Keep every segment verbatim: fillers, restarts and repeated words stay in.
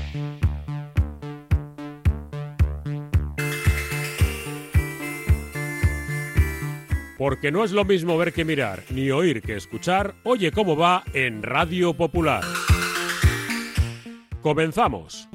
Porque no es lo mismo ver que mirar, ni oír que escuchar. Oye cómo va en Radio Popular. Comenzamos.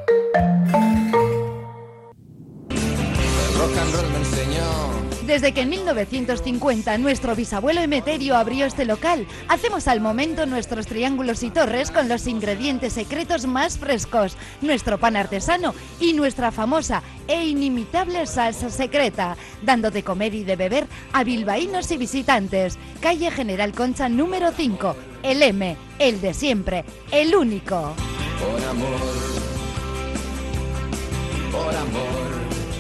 El rock and roll me enseñó. Desde que en mil novecientos cincuenta nuestro bisabuelo Emeterio abrió este local, hacemos al momento nuestros triángulos y torres con los ingredientes secretos más frescos, nuestro pan artesano y nuestra famosa e inimitable salsa secreta, dando de comer y de beber a bilbaínos y visitantes. Calle General Concha número cinco, el M, el de siempre, el único. Por amor, por amor.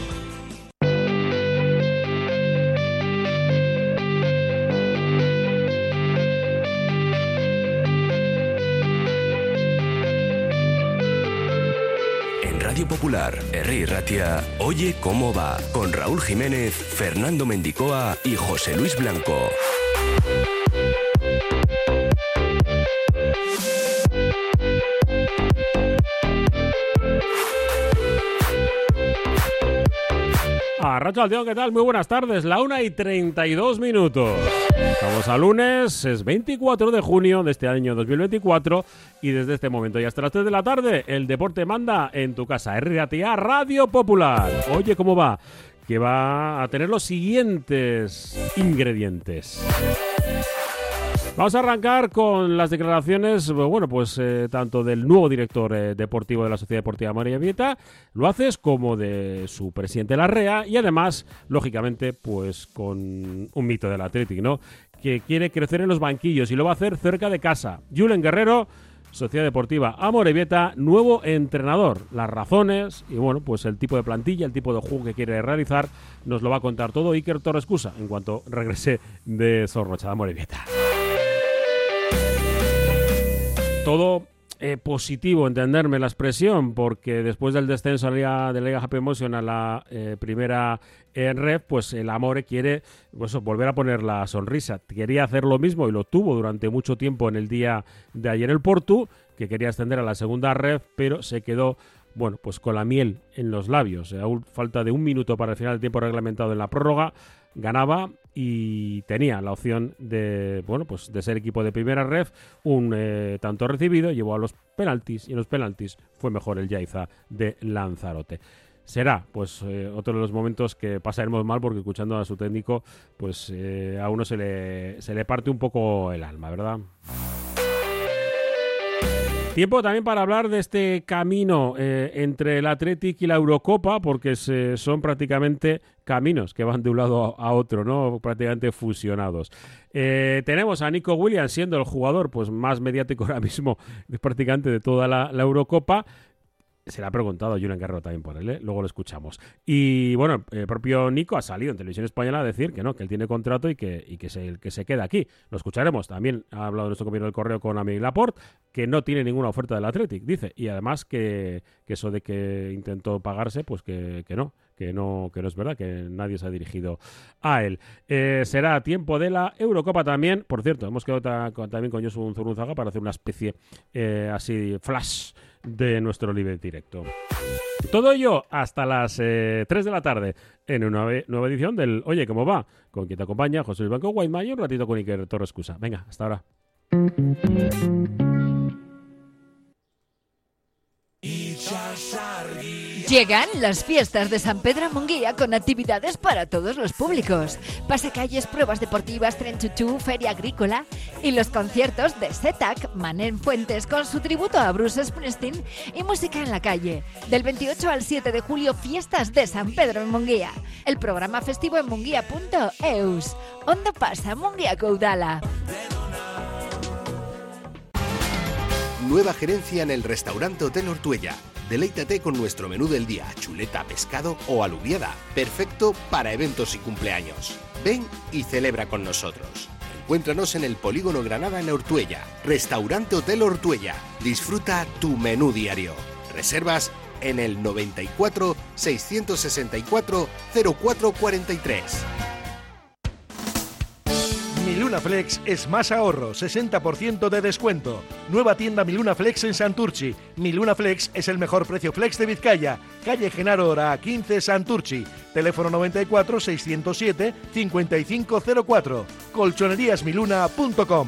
Radio Popular, Herri Ratia, Oye cómo va, con Raúl Jiménez, Fernando Mendicoa y José Luis Blanco. Arratsaldeon, ¿qué tal? Muy buenas tardes, la una y treinta y dos minutos. Estamos a lunes, es veinticuatro de junio de este año dos mil veinticuatro y desde este momento y hasta las tres de la tarde el deporte manda en tu casa. R T A Radio Popular. Oye, ¿cómo va? Que va a tener los siguientes ingredientes. Vamos a arrancar con las declaraciones, bueno, pues eh, tanto del nuevo director eh, deportivo de la Sociedad Deportiva Amorebieta, lo haces, como de su presidente Larrea, y además, lógicamente, pues con un mito del Athletic, ¿no? Que quiere crecer en los banquillos y lo va a hacer cerca de casa. Julen Guerrero, Sociedad Deportiva Amorebieta, nuevo entrenador. Las razones y, bueno, pues el tipo de plantilla, el tipo de juego que quiere realizar, nos lo va a contar todo Iker Torrescusa en cuanto regrese de Zorrocha, de Amorebieta. Todo eh, positivo, entenderme la expresión, porque después del descenso de la Liga Happy Emotion a la eh, primera en Ref, pues el Amore quiere pues, volver a poner la sonrisa. Quería hacer lo mismo y lo tuvo durante mucho tiempo en el día de ayer el Portu, que quería ascender a la segunda Ref, pero se quedó, bueno, pues con la miel en los labios. A falta de un minuto para el final del tiempo reglamentado en la prórroga, ganaba y tenía la opción de, bueno, pues de ser equipo de primera ref. Un eh, tanto recibido llevó a los penaltis y en los penaltis fue mejor el Yaiza de Lanzarote. Será pues eh, otro de los momentos que pasaremos mal, porque escuchando a su técnico pues eh, a uno se le, se le parte un poco el alma, ¿verdad? Tiempo también para hablar de este camino eh, entre el Athletic y la Eurocopa, porque se, son prácticamente caminos que van de un lado a otro, ¿no? Prácticamente fusionados. Eh, tenemos a Nico Williams siendo el jugador pues más mediático ahora mismo prácticamente de toda la, la Eurocopa. Se le ha preguntado a Julen Guerrero también por él, ¿eh? Luego lo escuchamos. Y bueno, el propio Nico ha salido en televisión española a decir que no, que él tiene contrato y que, y que, se, que se queda aquí. Lo escucharemos. También ha hablado nuestro compañero del Correo con Amélie Laporte, que no tiene ninguna oferta del Athletic, dice. Y además que, que eso de que intentó pagarse, pues que, que no. Que no, que no es verdad, que nadie se ha dirigido a él. Eh, será tiempo de la Eurocopa también. Por cierto, hemos quedado ta, con, también con Josu Zurunzaga para hacer una especie eh, así flash de nuestro live directo. Todo ello hasta las eh, tres de la tarde en una nueva edición del Oye cómo va, con quien te acompaña José Luis Blanco Guaymay y un ratito con Iker Torrescusa. Venga, hasta ahora. Llegan las fiestas de San Pedro Munguía con actividades para todos los públicos. Pasacalles, pruebas deportivas, tren chuchú, feria agrícola y los conciertos de Setac, Manén Fuentes con su tributo a Bruce Springsteen y música en la calle. Del veintiocho al siete de julio, fiestas de San Pedro en Munguía. El programa festivo en munguía punto eus. Onda pasa Munguía Caudala. Nueva gerencia en el restaurante Hotel Ortuella. Deleítate con nuestro menú del día, chuleta, pescado o alubiada. Perfecto para eventos y cumpleaños. Ven y celebra con nosotros. Encuéntranos en el Polígono Granada en Ortuella. Restaurante Hotel Ortuella. Disfruta tu menú diario. Reservas en el noventa y cuatro, seiscientos sesenta y cuatro, cero cuatro cuarenta y tres. Miluna Flex es más ahorro, sesenta por ciento de descuento. Nueva tienda Miluna Flex en Santurchi. Miluna Flex es el mejor precio flex de Vizcaya. Calle Genaro Ora quince, Santurchi. Teléfono noventa y cuatro, seiscientos siete, cincuenta y cinco cero cuatro. colchonerías miluna punto com.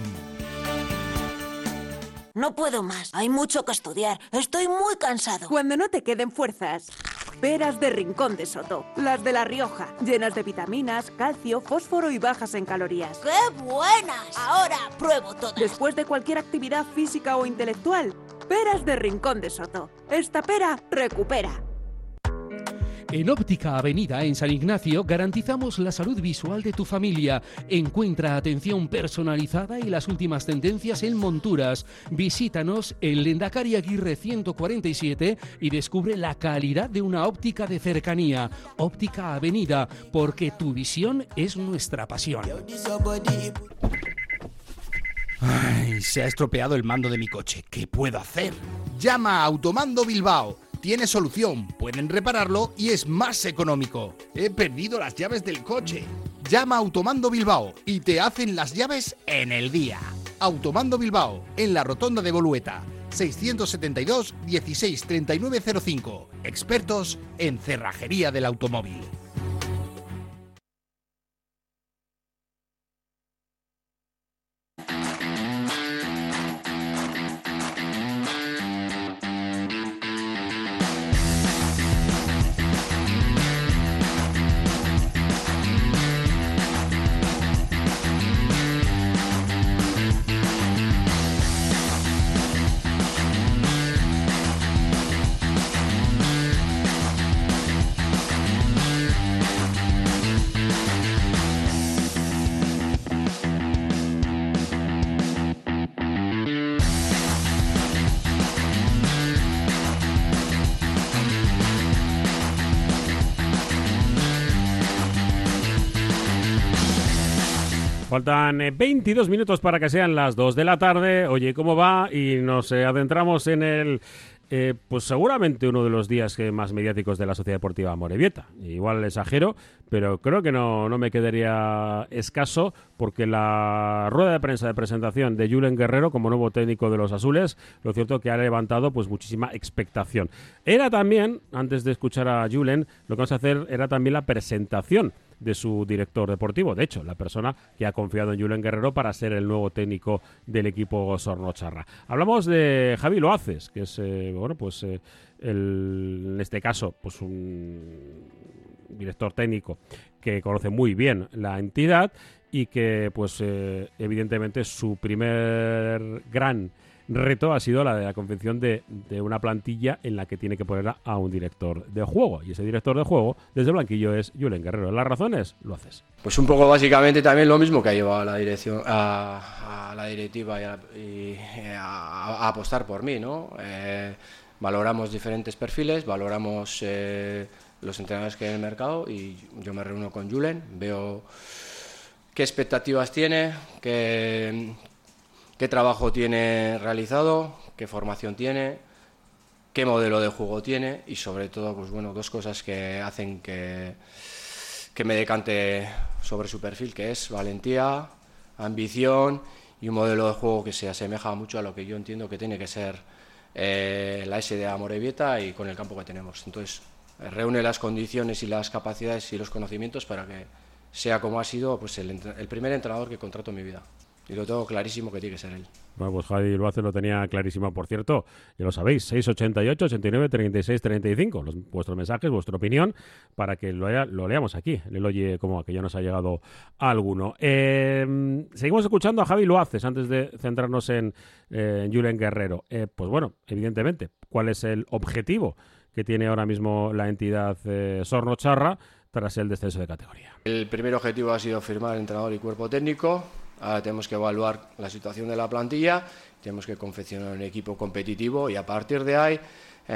No puedo más. Hay mucho que estudiar. Estoy muy cansado. Cuando no te queden fuerzas, peras de Rincón de Soto. Las de La Rioja. Llenas de vitaminas, calcio, fósforo y bajas en calorías. ¡Qué buenas! Ahora pruebo todas. Después de cualquier actividad física o intelectual, peras de Rincón de Soto. Esta pera recupera. En Óptica Avenida, en San Ignacio, garantizamos la salud visual de tu familia. Encuentra atención personalizada y las últimas tendencias en monturas. Visítanos en Lendakari Aguirre ciento cuarenta y siete y descubre la calidad de una óptica de cercanía. Óptica Avenida, porque tu visión es nuestra pasión. Ay, se ha estropeado el mando de mi coche. ¿Qué puedo hacer? Llama a Automando Bilbao. Tiene solución, pueden repararlo y es más económico. He perdido las llaves del coche. Llama a Automando Bilbao y te hacen las llaves en el día. Automando Bilbao, en la rotonda de Bolueta. seiscientos setenta y dos, dieciséis, treinta y nueve cero cinco. Expertos en cerrajería del automóvil. Faltan veintidós minutos para que sean las dos de la tarde. Oye, ¿cómo va? Y nos eh, adentramos en el, eh, pues seguramente uno de los días que más mediáticos de la Sociedad Deportiva Amorebieta. Igual exagero, pero creo que no, no me quedaría escaso, porque la rueda de prensa de presentación de Julen Guerrero como nuevo técnico de los azules, lo cierto que ha levantado pues muchísima expectación. Era también, antes de escuchar a Julen, lo que vamos a hacer era también la presentación de su director deportivo, de hecho, la persona que ha confiado en Julen Guerrero para ser el nuevo técnico del equipo Sornocharra. Hablamos de Javi Loaces, que es, eh, bueno, pues eh, el, en este caso, pues un director técnico que conoce muy bien la entidad y que, pues, eh, evidentemente su primer gran reto ha sido la de la confección de, de una plantilla en la que tiene que poner a, a un director de juego, y ese director de juego desde el banquillo es Julen Guerrero. Las razones, lo haces. Pues un poco básicamente también lo mismo que ha llevado a la dirección, a, a la directiva y, a, y a, a apostar por mí, ¿no? Eh, valoramos diferentes perfiles, valoramos eh, los entrenadores que hay en el mercado, y yo me reúno con Julen, veo qué expectativas tiene, qué qué trabajo tiene realizado, qué formación tiene, qué modelo de juego tiene, y sobre todo, pues bueno, dos cosas que hacen que, que me decante sobre su perfil, que es valentía, ambición y un modelo de juego que se asemeja mucho a lo que yo entiendo que tiene que ser eh, la S D Amorebieta y con el campo que tenemos. Entonces, reúne las condiciones y las capacidades y los conocimientos para que sea como ha sido, pues el, el primer entrenador que contrato en mi vida. Y lo tengo clarísimo que tiene que ser él. Bueno, pues Javi Loaces lo tenía clarísimo. Por cierto, ya lo sabéis, seis ochenta y ocho, ochenta y nueve, treinta y seis, treinta y cinco. Los, vuestros mensajes, vuestra opinión, para que lo, lo leamos aquí. El oye como que ya nos ha llegado alguno. Eh, seguimos escuchando a Javi Loaces antes de centrarnos en, eh, en Julen Guerrero. Eh, pues bueno, evidentemente, ¿cuál es el objetivo que tiene ahora mismo la entidad eh, Sornocharra tras el descenso de categoría? El primer objetivo ha sido firmar entrenador y cuerpo técnico. Ahora tenemos que evaluar la situación de la plantilla, tenemos que confeccionar un equipo competitivo y a partir de ahí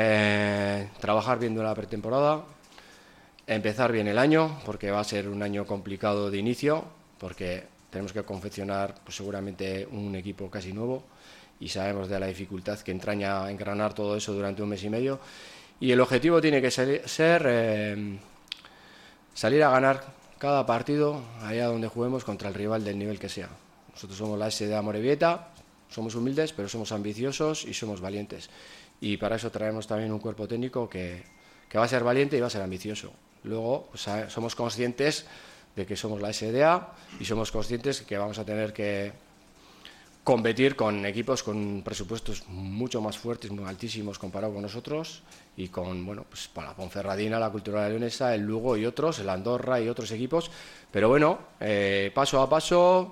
eh, trabajar bien durante la pretemporada, empezar bien el año, porque va a ser un año complicado de inicio, porque tenemos que confeccionar pues, seguramente un equipo casi nuevo y sabemos de la dificultad que entraña engranar todo eso durante un mes y medio. Y el objetivo tiene que ser, ser eh, salir a ganar cada partido allá donde juguemos contra el rival del nivel que sea. Nosotros somos la S D A Amorebieta, somos humildes, pero somos ambiciosos y somos valientes. Y para eso traemos también un cuerpo técnico que, que va a ser valiente y va a ser ambicioso. Luego, pues, somos conscientes de que somos la S D A y somos conscientes que vamos a tener que competir con equipos con presupuestos mucho más fuertes, muy altísimos comparado con nosotros, y con, bueno, pues para la Ponferradina, la Cultural Leonesa, el Lugo y otros, el Andorra y otros equipos. Pero bueno, eh, paso a paso,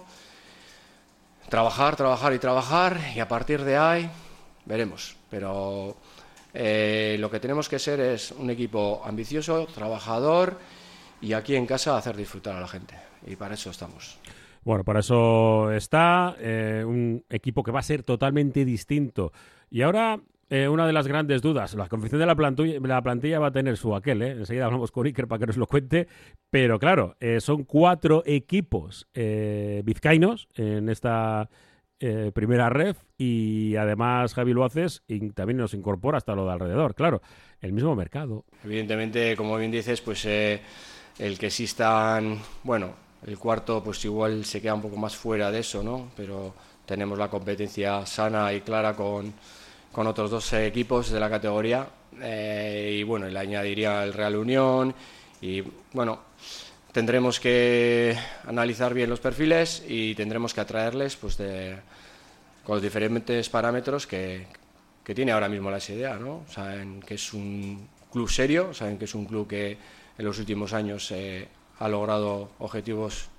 trabajar, trabajar y trabajar, y a partir de ahí veremos. Pero eh, lo que tenemos que ser es un equipo ambicioso, trabajador, y aquí en casa hacer disfrutar a la gente, y para eso estamos. Bueno, para eso está eh, un equipo que va a ser totalmente distinto. Y ahora, eh, una de las grandes dudas, la confección de la plantilla, la plantilla va a tener su aquel, ¿eh? Enseguida hablamos con Iker para que nos lo cuente, pero claro, eh, son cuatro equipos eh, vizcaínos en esta eh, primera ref, y además Javi Luaces y también nos incorpora hasta lo de alrededor, claro, el mismo mercado. Evidentemente, como bien dices, pues eh, el que existan, bueno, el cuarto pues igual se queda un poco más fuera de eso, ¿no? Pero tenemos la competencia sana y clara con, con otros dos equipos de la categoría, eh, y bueno, le añadiría el Real Unión, y bueno, tendremos que analizar bien los perfiles y tendremos que atraerles pues de, con los diferentes parámetros que, que tiene ahora mismo la S D A, ¿no? Saben que es un club serio, saben que es un club que en los últimos años eh, ha logrado objetivos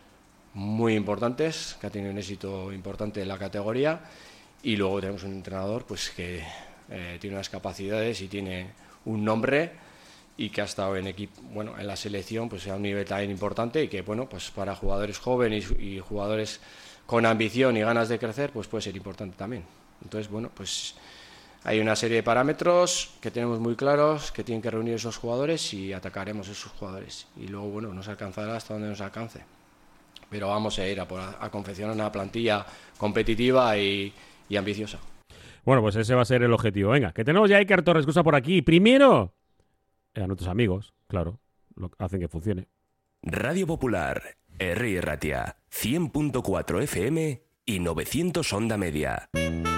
muy importantes, que ha tenido un éxito importante en la categoría, y luego tenemos un entrenador pues que eh, tiene unas capacidades y tiene un nombre, y que ha estado en equipo, bueno, en la selección pues a un nivel también importante, y que bueno, pues para jugadores jóvenes y, y jugadores con ambición y ganas de crecer pues puede ser importante también. Entonces, bueno, pues hay una serie de parámetros que tenemos muy claros, que tienen que reunir esos jugadores, y atacaremos a esos jugadores. Y luego, bueno, nos alcanzará hasta donde nos alcance. Pero vamos a ir a, por, a confeccionar una plantilla competitiva y, y ambiciosa. Bueno, pues ese va a ser el objetivo. Venga, que tenemos ya a Iker Torres Cusa por aquí. Primero, a nuestros amigos, claro, lo hacen que funcione. Radio Popular, Herri Ratia, cien punto cuatro F M y novecientos onda media.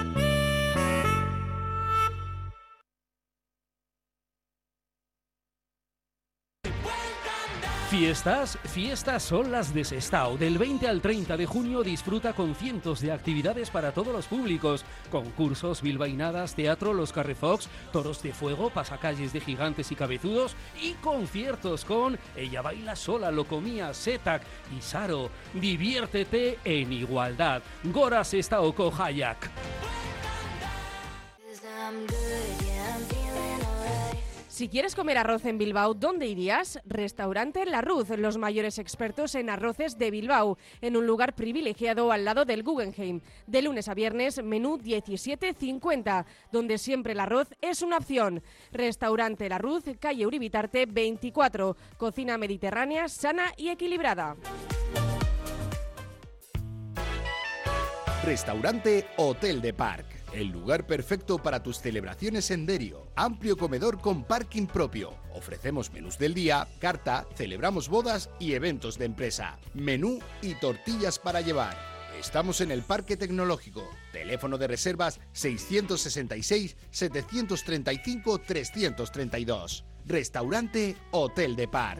Fiestas, fiestas son las de Sestao. Del veinte al treinta de junio disfruta con cientos de actividades para todos los públicos. Concursos, bilbainadas, teatro, los Carrefox, toros de fuego, pasacalles de gigantes y cabezudos, y conciertos con Ella Baila Sola, Locomía, Setac y Saro. Diviértete en igualdad. Gora Sestao Hayak. Si quieres comer arroz en Bilbao, ¿dónde irías? Restaurante La Ruz, los mayores expertos en arroces de Bilbao, en un lugar privilegiado al lado del Guggenheim. De lunes a viernes, menú diecisiete cincuenta, donde siempre el arroz es una opción. Restaurante La Ruz, calle Uribitarte veinticuatro, cocina mediterránea, sana y equilibrada. Restaurante Hotel de Parc. El lugar perfecto para tus celebraciones en Derio. Amplio comedor con parking propio. Ofrecemos menús del día, carta, celebramos bodas y eventos de empresa. Menú y tortillas para llevar. Estamos en el Parque Tecnológico. Teléfono de reservas seiscientos sesenta y seis, setecientos treinta y cinco, trescientos treinta y dos. Restaurante Hotel de Parc.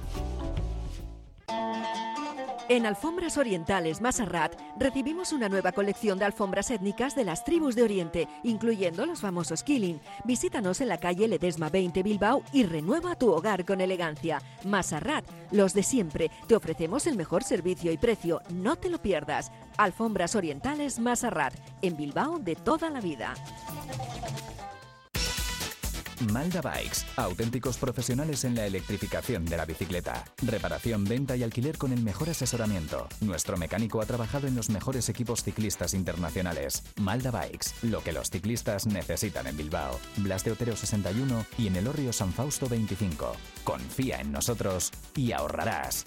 En Alfombras Orientales Masarrat recibimos una nueva colección de alfombras étnicas de las tribus de Oriente, incluyendo los famosos Killing. Visítanos en la calle Ledesma veinte Bilbao y renueva tu hogar con elegancia. Masarrat, los de siempre. Te ofrecemos el mejor servicio y precio. No te lo pierdas. Alfombras Orientales Masarrat, en Bilbao de toda la vida. Malda Bikes, auténticos profesionales en la electrificación de la bicicleta. Reparación, venta y alquiler con el mejor asesoramiento. Nuestro mecánico ha trabajado en los mejores equipos ciclistas internacionales. Malda Bikes, lo que los ciclistas necesitan en Bilbao. Blas de Otero sesenta y uno y en Elorrio San Fausto veinticinco. Confía en nosotros y ahorrarás.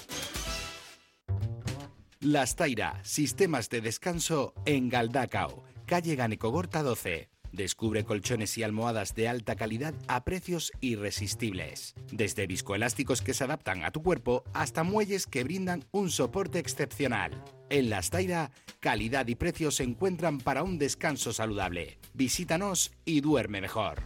Las Taira, sistemas de descanso en Galdacao, calle Ganecogorta doce. Descubre colchones y almohadas de alta calidad a precios irresistibles. Desde viscoelásticos que se adaptan a tu cuerpo hasta muelles que brindan un soporte excepcional. En La Estaira, calidad y precios se encuentran para un descanso saludable. Visítanos y duerme mejor.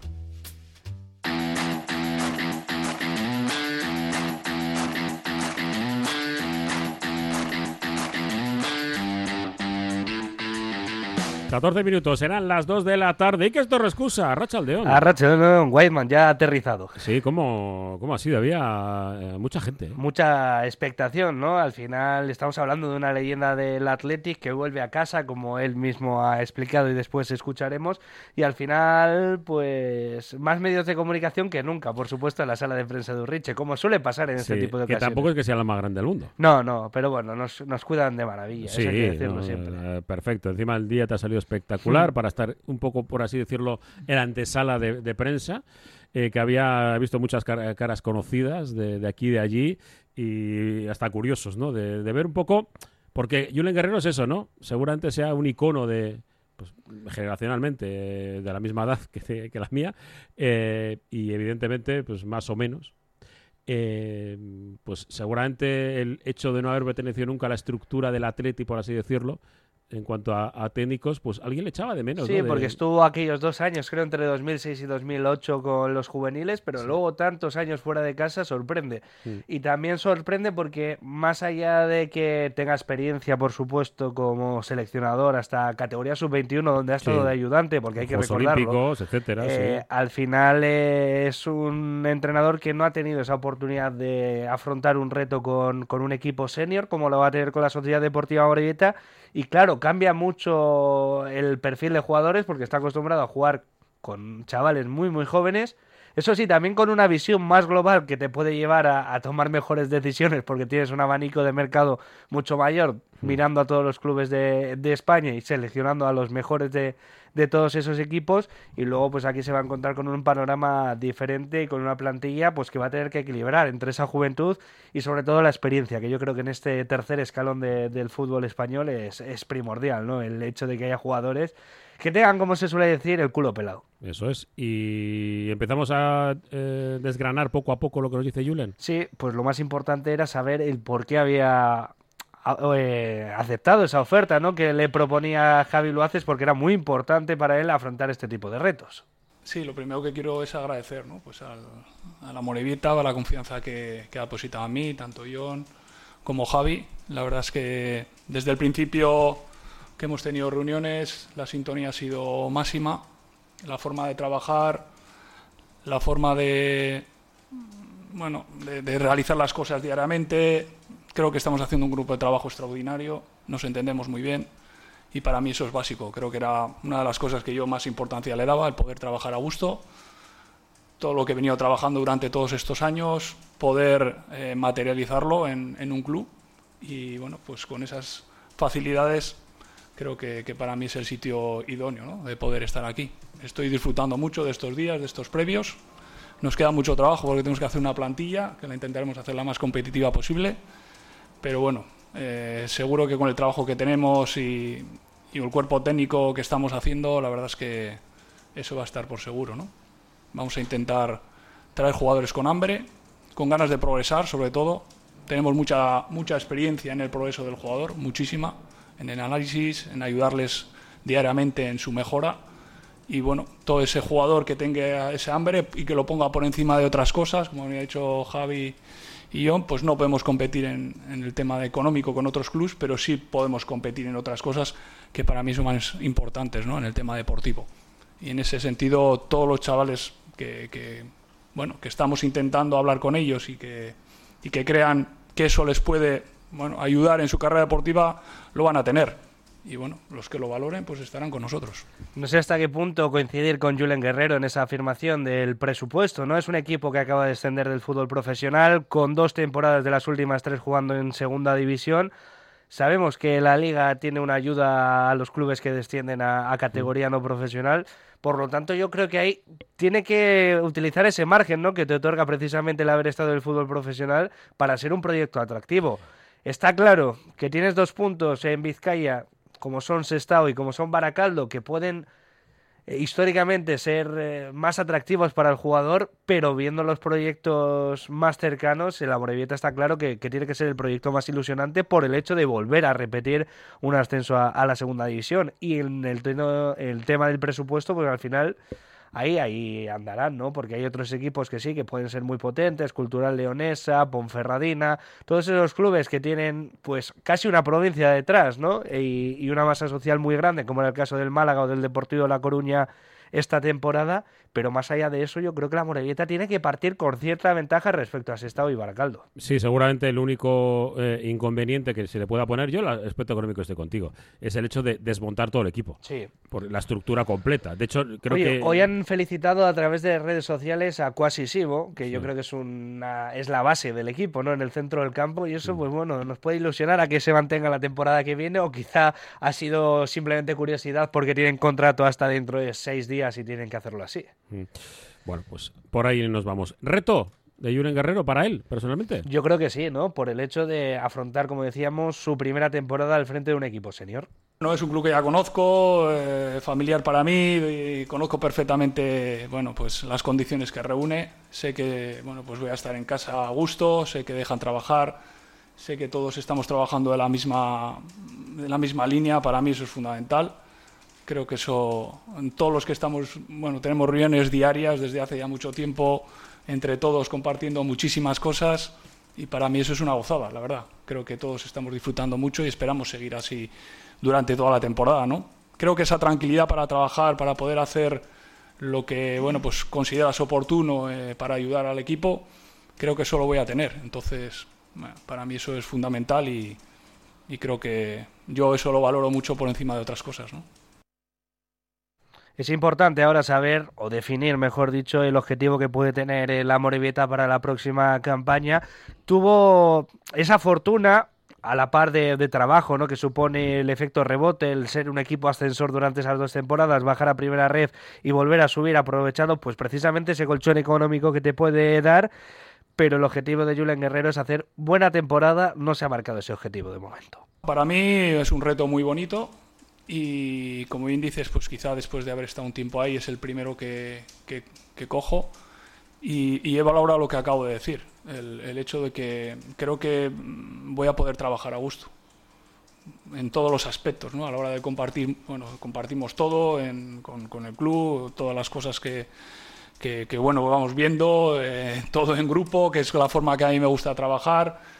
catorce minutos, serán las dos de la tarde. ¿Y qué es Torrescusa? Arratsaldeon. Arratsaldeon, Weidman ya ha aterrizado. Sí, ¿cómo, cómo ha sido? Había eh, mucha gente. ¿eh? Mucha expectación, ¿no? Al final estamos hablando de una leyenda del Athletic que vuelve a casa, como él mismo ha explicado y después escucharemos. Y al final, pues, más medios de comunicación que nunca, por supuesto, en la sala de prensa de Urriche, como suele pasar en sí, este tipo de que ocasiones. Que tampoco es que sea la más grande del mundo. No, no, pero bueno, nos, nos cuidan de maravilla, sí, eso hay que decirlo no, siempre. Eh, perfecto, encima el día te ha salido espectacular, mm. para estar un poco, por así decirlo, en la antesala de, de prensa, eh, que había visto muchas car caras conocidas de, de aquí y de allí, y hasta curiosos, ¿no? De, de ver un poco, porque Julen Guerrero es eso, ¿no? Seguramente sea un icono de, pues, generacionalmente, eh, de la misma edad que, que la mía, eh, y evidentemente, pues más o menos. Eh, pues seguramente el hecho de no haber pertenecido nunca a la estructura del Atleti, por así decirlo, en cuanto a, a técnicos, pues alguien le echaba de menos. Sí, ¿no? De... porque estuvo aquellos dos años, creo, entre dos mil seis y dos mil ocho con los juveniles, pero sí. luego tantos años fuera de casa sorprende. Sí. Y también sorprende porque, más allá de que tenga experiencia, por supuesto, como seleccionador hasta categoría sub veintiuno, donde ha estado sí. de ayudante, porque hay que Juegos recordarlo, olímpicos, etcétera, eh, sí. al final eh, es un entrenador que no ha tenido esa oportunidad de afrontar un reto con, con un equipo senior, como lo va a tener con la Sociedad Deportiva Morevieta. Y claro, cambia mucho el perfil de jugadores porque está acostumbrado a jugar con chavales muy muy jóvenes. Eso sí, también con una visión más global que te puede llevar a, a tomar mejores decisiones porque tienes un abanico de mercado mucho mayor, mirando a todos los clubes de, de España y seleccionando a los mejores de, de todos esos equipos. Y luego pues aquí se va a encontrar con un panorama diferente y con una plantilla pues que va a tener que equilibrar entre esa juventud y sobre todo la experiencia, que yo creo que en este tercer escalón de, del fútbol español es, es primordial, ¿no? El hecho de que haya jugadores que tengan, como se suele decir, el culo pelado. Eso es. Y empezamos a eh, desgranar poco a poco lo que nos dice Julen. Sí, pues lo más importante era saber el por qué había eh, aceptado esa oferta, ¿no?, que le proponía Javi Luaces, porque era muy importante para él afrontar este tipo de retos. Sí, lo primero que quiero es agradecer, ¿no?, pues al, a la Morevieta, a la confianza que, que ha depositado a mí, tanto John como Javi. La verdad es que desde el principio que hemos tenido reuniones, la sintonía ha sido máxima, la forma de trabajar, la forma de, bueno, de, de realizar las cosas diariamente. Creo que estamos haciendo un grupo de trabajo extraordinario, nos entendemos muy bien y para mí eso es básico. Creo que era una de las cosas que yo más importancia le daba, el poder trabajar a gusto. Todo lo que he venido trabajando durante todos estos años, poder eh, materializarlo en, en un club y bueno, pues con esas facilidades creo que, que para mí es el sitio idóneo, ¿no?, de poder estar aquí. Estoy disfrutando mucho de estos días, de estos previos. Nos queda mucho trabajo porque tenemos que hacer una plantilla, que la intentaremos hacer la más competitiva posible. Pero bueno, eh, seguro que con el trabajo que tenemos y, y el cuerpo técnico que estamos haciendo, la verdad es que eso va a estar por seguro, ¿no? Vamos a intentar traer jugadores con hambre, con ganas de progresar sobre todo. Tenemos mucha, mucha experiencia en el progreso del jugador, muchísima, en el análisis, en ayudarles diariamente en su mejora. Y bueno, todo ese jugador que tenga ese hambre y que lo ponga por encima de otras cosas, como había dicho Javi y yo, pues no podemos competir en, en el tema económico con otros clubes, pero sí podemos competir en otras cosas que para mí son más importantes, ¿no?, en el tema deportivo. Y en ese sentido, todos los chavales que, que, bueno, que estamos intentando hablar con ellos y que, y que crean que eso les puede, bueno, ayudar en su carrera deportiva, lo van a tener. Y bueno, los que lo valoren pues estarán con nosotros. No sé hasta qué punto coincidir con Julen Guerrero en esa afirmación del presupuesto, ¿no? Es un equipo que acaba de descender del fútbol profesional, con dos temporadas de las últimas tres jugando en segunda división. Sabemos que la Liga tiene una ayuda a los clubes que descienden a, a categoría no profesional. Por lo tanto, yo creo que ahí tiene que utilizar ese margen, ¿no?, que te otorga precisamente el haber estado en el fútbol profesional para ser un proyecto atractivo. Está claro que tienes dos puntos en Vizcaya, como son Sestao y como son Baracaldo, que pueden eh, históricamente ser eh, más atractivos para el jugador, pero viendo los proyectos más cercanos, el Amorebieta está claro que, que tiene que ser el proyecto más ilusionante por el hecho de volver a repetir un ascenso a, a la segunda división. Y en el, teno, el tema del presupuesto, pues al final ahí, ahí andarán, ¿no? Porque hay otros equipos que sí, que pueden ser muy potentes, Cultural Leonesa, Ponferradina, todos esos clubes que tienen pues casi una provincia detrás, ¿no? Y, y una masa social muy grande, como era el caso del Málaga o del Deportivo de La Coruña esta temporada, pero más allá de eso yo creo que la Amorebieta tiene que partir con cierta ventaja respecto a Sestao y Baracaldo. Sí, seguramente el único eh, inconveniente que se le pueda poner, yo el aspecto económico estoy contigo, es el hecho de desmontar todo el equipo. Sí. Por la estructura completa. De hecho, creo Oye, que... hoy han felicitado a través de redes sociales a Quasi Sibo, que sí. yo creo que es una es la base del equipo, ¿no? En el centro del campo, y eso, pues bueno, nos puede ilusionar a que se mantenga la temporada que viene, o quizá ha sido simplemente curiosidad porque tienen contrato hasta dentro de seis días y tienen que hacerlo así. Mm. Bueno, pues por ahí nos vamos. ¿Reto de Julen Guerrero para él, personalmente? Yo creo que sí, ¿no? Por el hecho de afrontar, como decíamos, su primera temporada al frente de un equipo senior. No es un club que ya conozco, eh, familiar para mí, y conozco perfectamente, bueno, pues las condiciones que reúne. Sé que, bueno, pues voy a estar en casa a gusto, sé que dejan trabajar, sé que todos estamos trabajando de la misma, de la misma línea. Para mí eso es fundamental. Creo que eso, en todos los que estamos, bueno, tenemos reuniones diarias desde hace ya mucho tiempo, entre todos compartiendo muchísimas cosas, y para mí eso es una gozada, la verdad. Creo que todos estamos disfrutando mucho y esperamos seguir así durante toda la temporada, ¿no? Creo que esa tranquilidad para trabajar, para poder hacer lo que, bueno, pues consideras oportuno eh, para ayudar al equipo, creo que eso lo voy a tener. Entonces, bueno, para mí eso es fundamental y, y creo que yo eso lo valoro mucho por encima de otras cosas, ¿no? Es importante ahora saber, o definir, mejor dicho, el objetivo que puede tener el Amorebieta para la próxima campaña. Tuvo esa fortuna, a la par de, de trabajo, ¿no?, que supone el efecto rebote, el ser un equipo ascensor durante esas dos temporadas, bajar a primera red y volver a subir, aprovechando pues precisamente ese colchón económico que te puede dar. Pero el objetivo de Julen Guerrero es hacer buena temporada. No se ha marcado ese objetivo de momento. Para mí es un reto muy bonito. Y como bien dices, pues quizá después de haber estado un tiempo ahí es el primero que, que, que cojo y, y he valorado lo que acabo de decir, el, el hecho de que creo que voy a poder trabajar a gusto en todos los aspectos, ¿no? A la hora de compartir, bueno, compartimos todo en, con, con el club, todas las cosas que, que, que bueno, vamos viendo, eh, todo en grupo, que es la forma que a mí me gusta trabajar.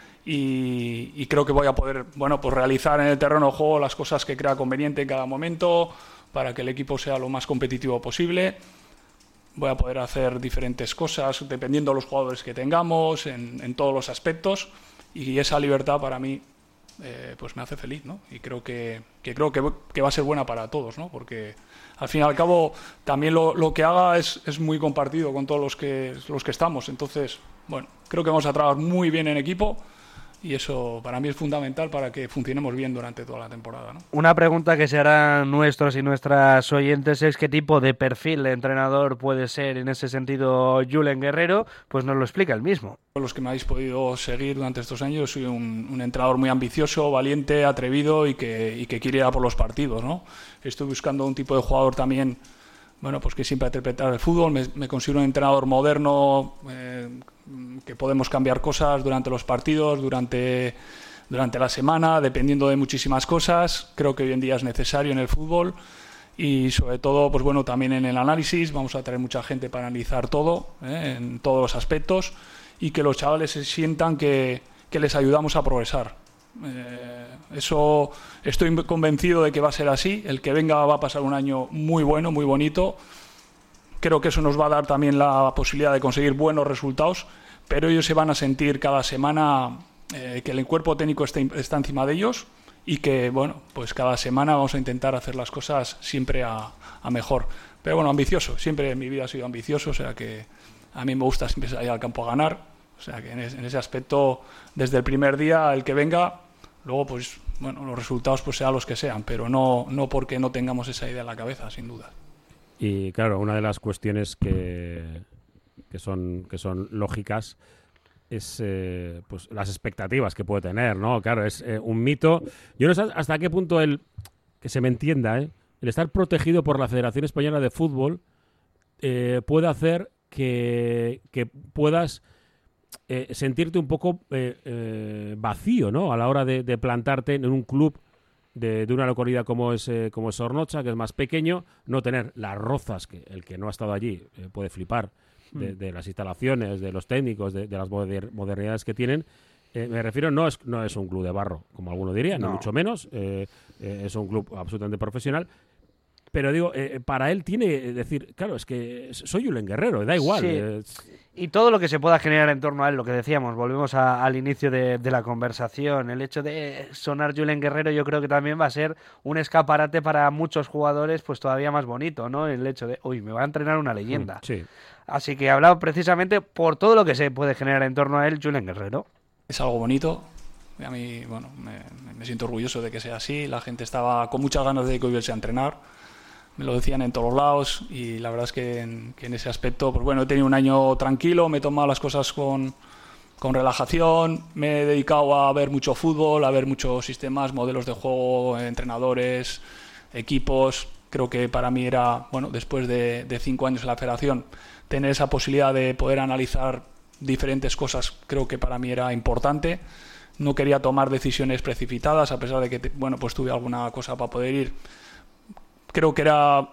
Y, y creo que voy a poder, bueno, pues realizar en el terreno de juego las cosas que crea conveniente en cada momento para que el equipo sea lo más competitivo posible. Voy a poder hacer diferentes cosas dependiendo de los jugadores que tengamos en, en todos los aspectos, y esa libertad para mí eh, pues me hace feliz, ¿no? Y creo que, que creo que, que va a ser buena para todos, ¿no? Porque al fin y al cabo también lo, lo que haga es, es muy compartido con todos los que, los que estamos. Entonces, bueno, creo que vamos a trabajar muy bien en equipo. Y eso para mí es fundamental para que funcionemos bien durante toda la temporada, ¿no? Una pregunta que se harán nuestros y nuestras oyentes es qué tipo de perfil de entrenador puede ser en ese sentido Julen Guerrero. Pues nos lo explica él mismo. Los que me habéis podido seguir durante estos años, soy un, un entrenador muy ambicioso, valiente, atrevido y que, y que quiere ir a por los partidos, ¿no? Estoy buscando un tipo de jugador también, bueno, pues que siempre ha interpretado el fútbol. Me, me considero un entrenador moderno, eh, que podemos cambiar cosas durante los partidos, durante, durante la semana, dependiendo de muchísimas cosas. Creo que hoy en día es necesario en el fútbol y sobre todo, pues bueno, también en el análisis. Vamos a traer mucha gente para analizar todo, eh, en todos los aspectos, y que los chavales se sientan que, que les ayudamos a progresar. Eh, eso estoy convencido de que va a ser así. El que venga va a pasar un año muy bueno, muy bonito. Creo que eso nos va a dar también la posibilidad de conseguir buenos resultados, pero ellos se van a sentir cada semana eh, que el cuerpo técnico está, está encima de ellos y que, bueno, pues cada semana vamos a intentar hacer las cosas siempre a, a mejor. Pero bueno, ambicioso. Siempre en mi vida he sido ambicioso, o sea que a mí me gusta siempre salir al campo a ganar. O sea que en, es, en ese aspecto, desde el primer día, el que venga, luego pues, bueno, los resultados pues sean los que sean, pero no, no porque no tengamos esa idea en la cabeza, sin duda. Y claro, una de las cuestiones que, que, son, que son lógicas es eh, pues las expectativas que puede tener, ¿no? Claro, es eh, un mito. Yo no sé hasta qué punto el, que se me entienda, ¿eh? el estar protegido por la Federación Española de Fútbol eh, puede hacer que, que puedas eh, sentirte un poco eh, eh, vacío, ¿no? A la hora de, de plantarte en un club de, de una localidad como es, eh, como es Zornotza, que es más pequeño, no tener las rozas, que el que no ha estado allí eh, puede flipar, de, de las instalaciones, de los técnicos, de, de las moder- modernidades que tienen. Eh, me refiero, no es, no es un club de barro, como alguno diría, no. ni mucho menos, eh, eh, es un club absolutamente profesional. Pero digo, eh, para él tiene que decir, claro, es que soy Julen Guerrero, da igual. Sí. Eh, Y todo lo que se pueda generar en torno a él, lo que decíamos, volvemos a, al inicio de, de la conversación, el hecho de sonar Julen Guerrero yo creo que también va a ser un escaparate para muchos jugadores pues todavía más bonito, ¿no? El hecho de, uy, me va a entrenar una leyenda. Sí. Así que he hablado precisamente por todo lo que se puede generar en torno a él, Julen Guerrero. Es algo bonito. A mí, bueno, me, me siento orgulloso de que sea así. La gente estaba con muchas ganas de que volviese a entrenar. Me lo decían en todos los lados y la verdad es que en, que en ese aspecto, pues bueno, he tenido un año tranquilo, me he tomado las cosas con, con relajación, me he dedicado a ver mucho fútbol, a ver muchos sistemas, modelos de juego, entrenadores, equipos. Creo que para mí era, bueno, después de, de cinco años en la federación, tener esa posibilidad de poder analizar diferentes cosas, creo que para mí era importante. No quería tomar decisiones precipitadas, a pesar de que, bueno, pues tuve alguna cosa para poder ir. Creo que era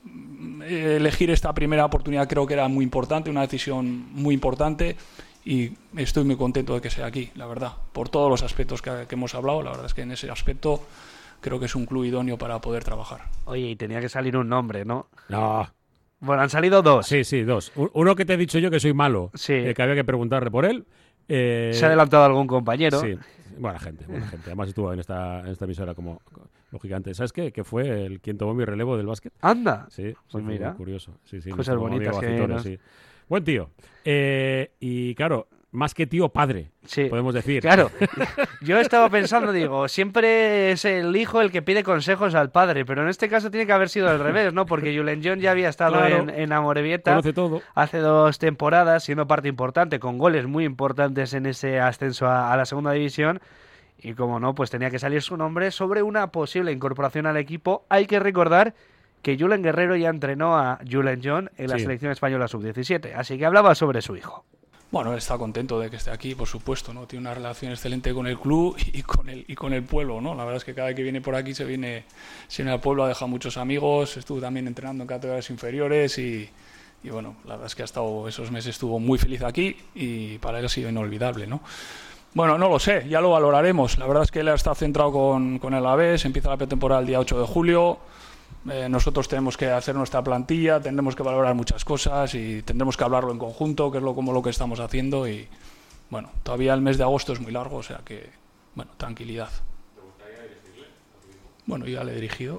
elegir esta primera oportunidad, creo que era muy importante, una decisión muy importante y estoy muy contento de que sea aquí, la verdad, por todos los aspectos que, que hemos hablado. La verdad es que en ese aspecto creo que es un club idóneo para poder trabajar. Oye, y tenía que salir un nombre, ¿no? No. Bueno, han salido dos. Sí, sí, dos. Uno que te he dicho yo que soy malo, sí. eh, que había que preguntarle por él. Eh, Se ha adelantado algún compañero. Sí, buena gente, buena gente. Además estuvo en esta, en esta emisora como, lógicamente. ¿Sabes qué? Que fue el quien tomó mi relevo del básquet. ¡Anda! Sí, pues sí, mira. Muy curioso. Sí, sí, cosas bonitas que Bacitores, nos... sí. Buen tío. Eh, y claro, más que tío, padre, sí. podemos decir. Claro, yo estaba pensando, digo, siempre es el hijo el que pide consejos al padre, pero en este caso tiene que haber sido al revés, ¿no? Porque Julen John ya había estado claro, en, en Amorebieta conoce todo. Hace dos temporadas, siendo parte importante, con goles muy importantes en ese ascenso a, a la segunda división. Y como no, pues tenía que salir su nombre sobre una posible incorporación al equipo. Hay que recordar que Julen Guerrero ya entrenó a Julen John en la sí. selección española sub diecisiete, así que hablaba sobre su hijo. Bueno, él está contento de que esté aquí, por supuesto, ¿no? Tiene una relación excelente con el club y con el, y con el pueblo, ¿no? La verdad es que cada vez que viene por aquí se viene, se viene al pueblo, ha dejado muchos amigos, estuvo también entrenando en categorías inferiores y, y bueno, la verdad es que ha estado esos meses, estuvo muy feliz aquí y para él ha sido inolvidable, ¿no? Bueno, no lo sé, ya lo valoraremos. La verdad es que él está centrado con, con el Alavés, empieza la pretemporada el día ocho de julio. Eh, nosotros tenemos que hacer nuestra plantilla, tendremos que valorar muchas cosas y tendremos que hablarlo en conjunto, que es lo como lo que estamos haciendo. Y bueno, todavía el mes de agosto es muy largo, o sea que, bueno, tranquilidad. ¿Te gustaría dirigirle? Bueno, ya le he dirigido.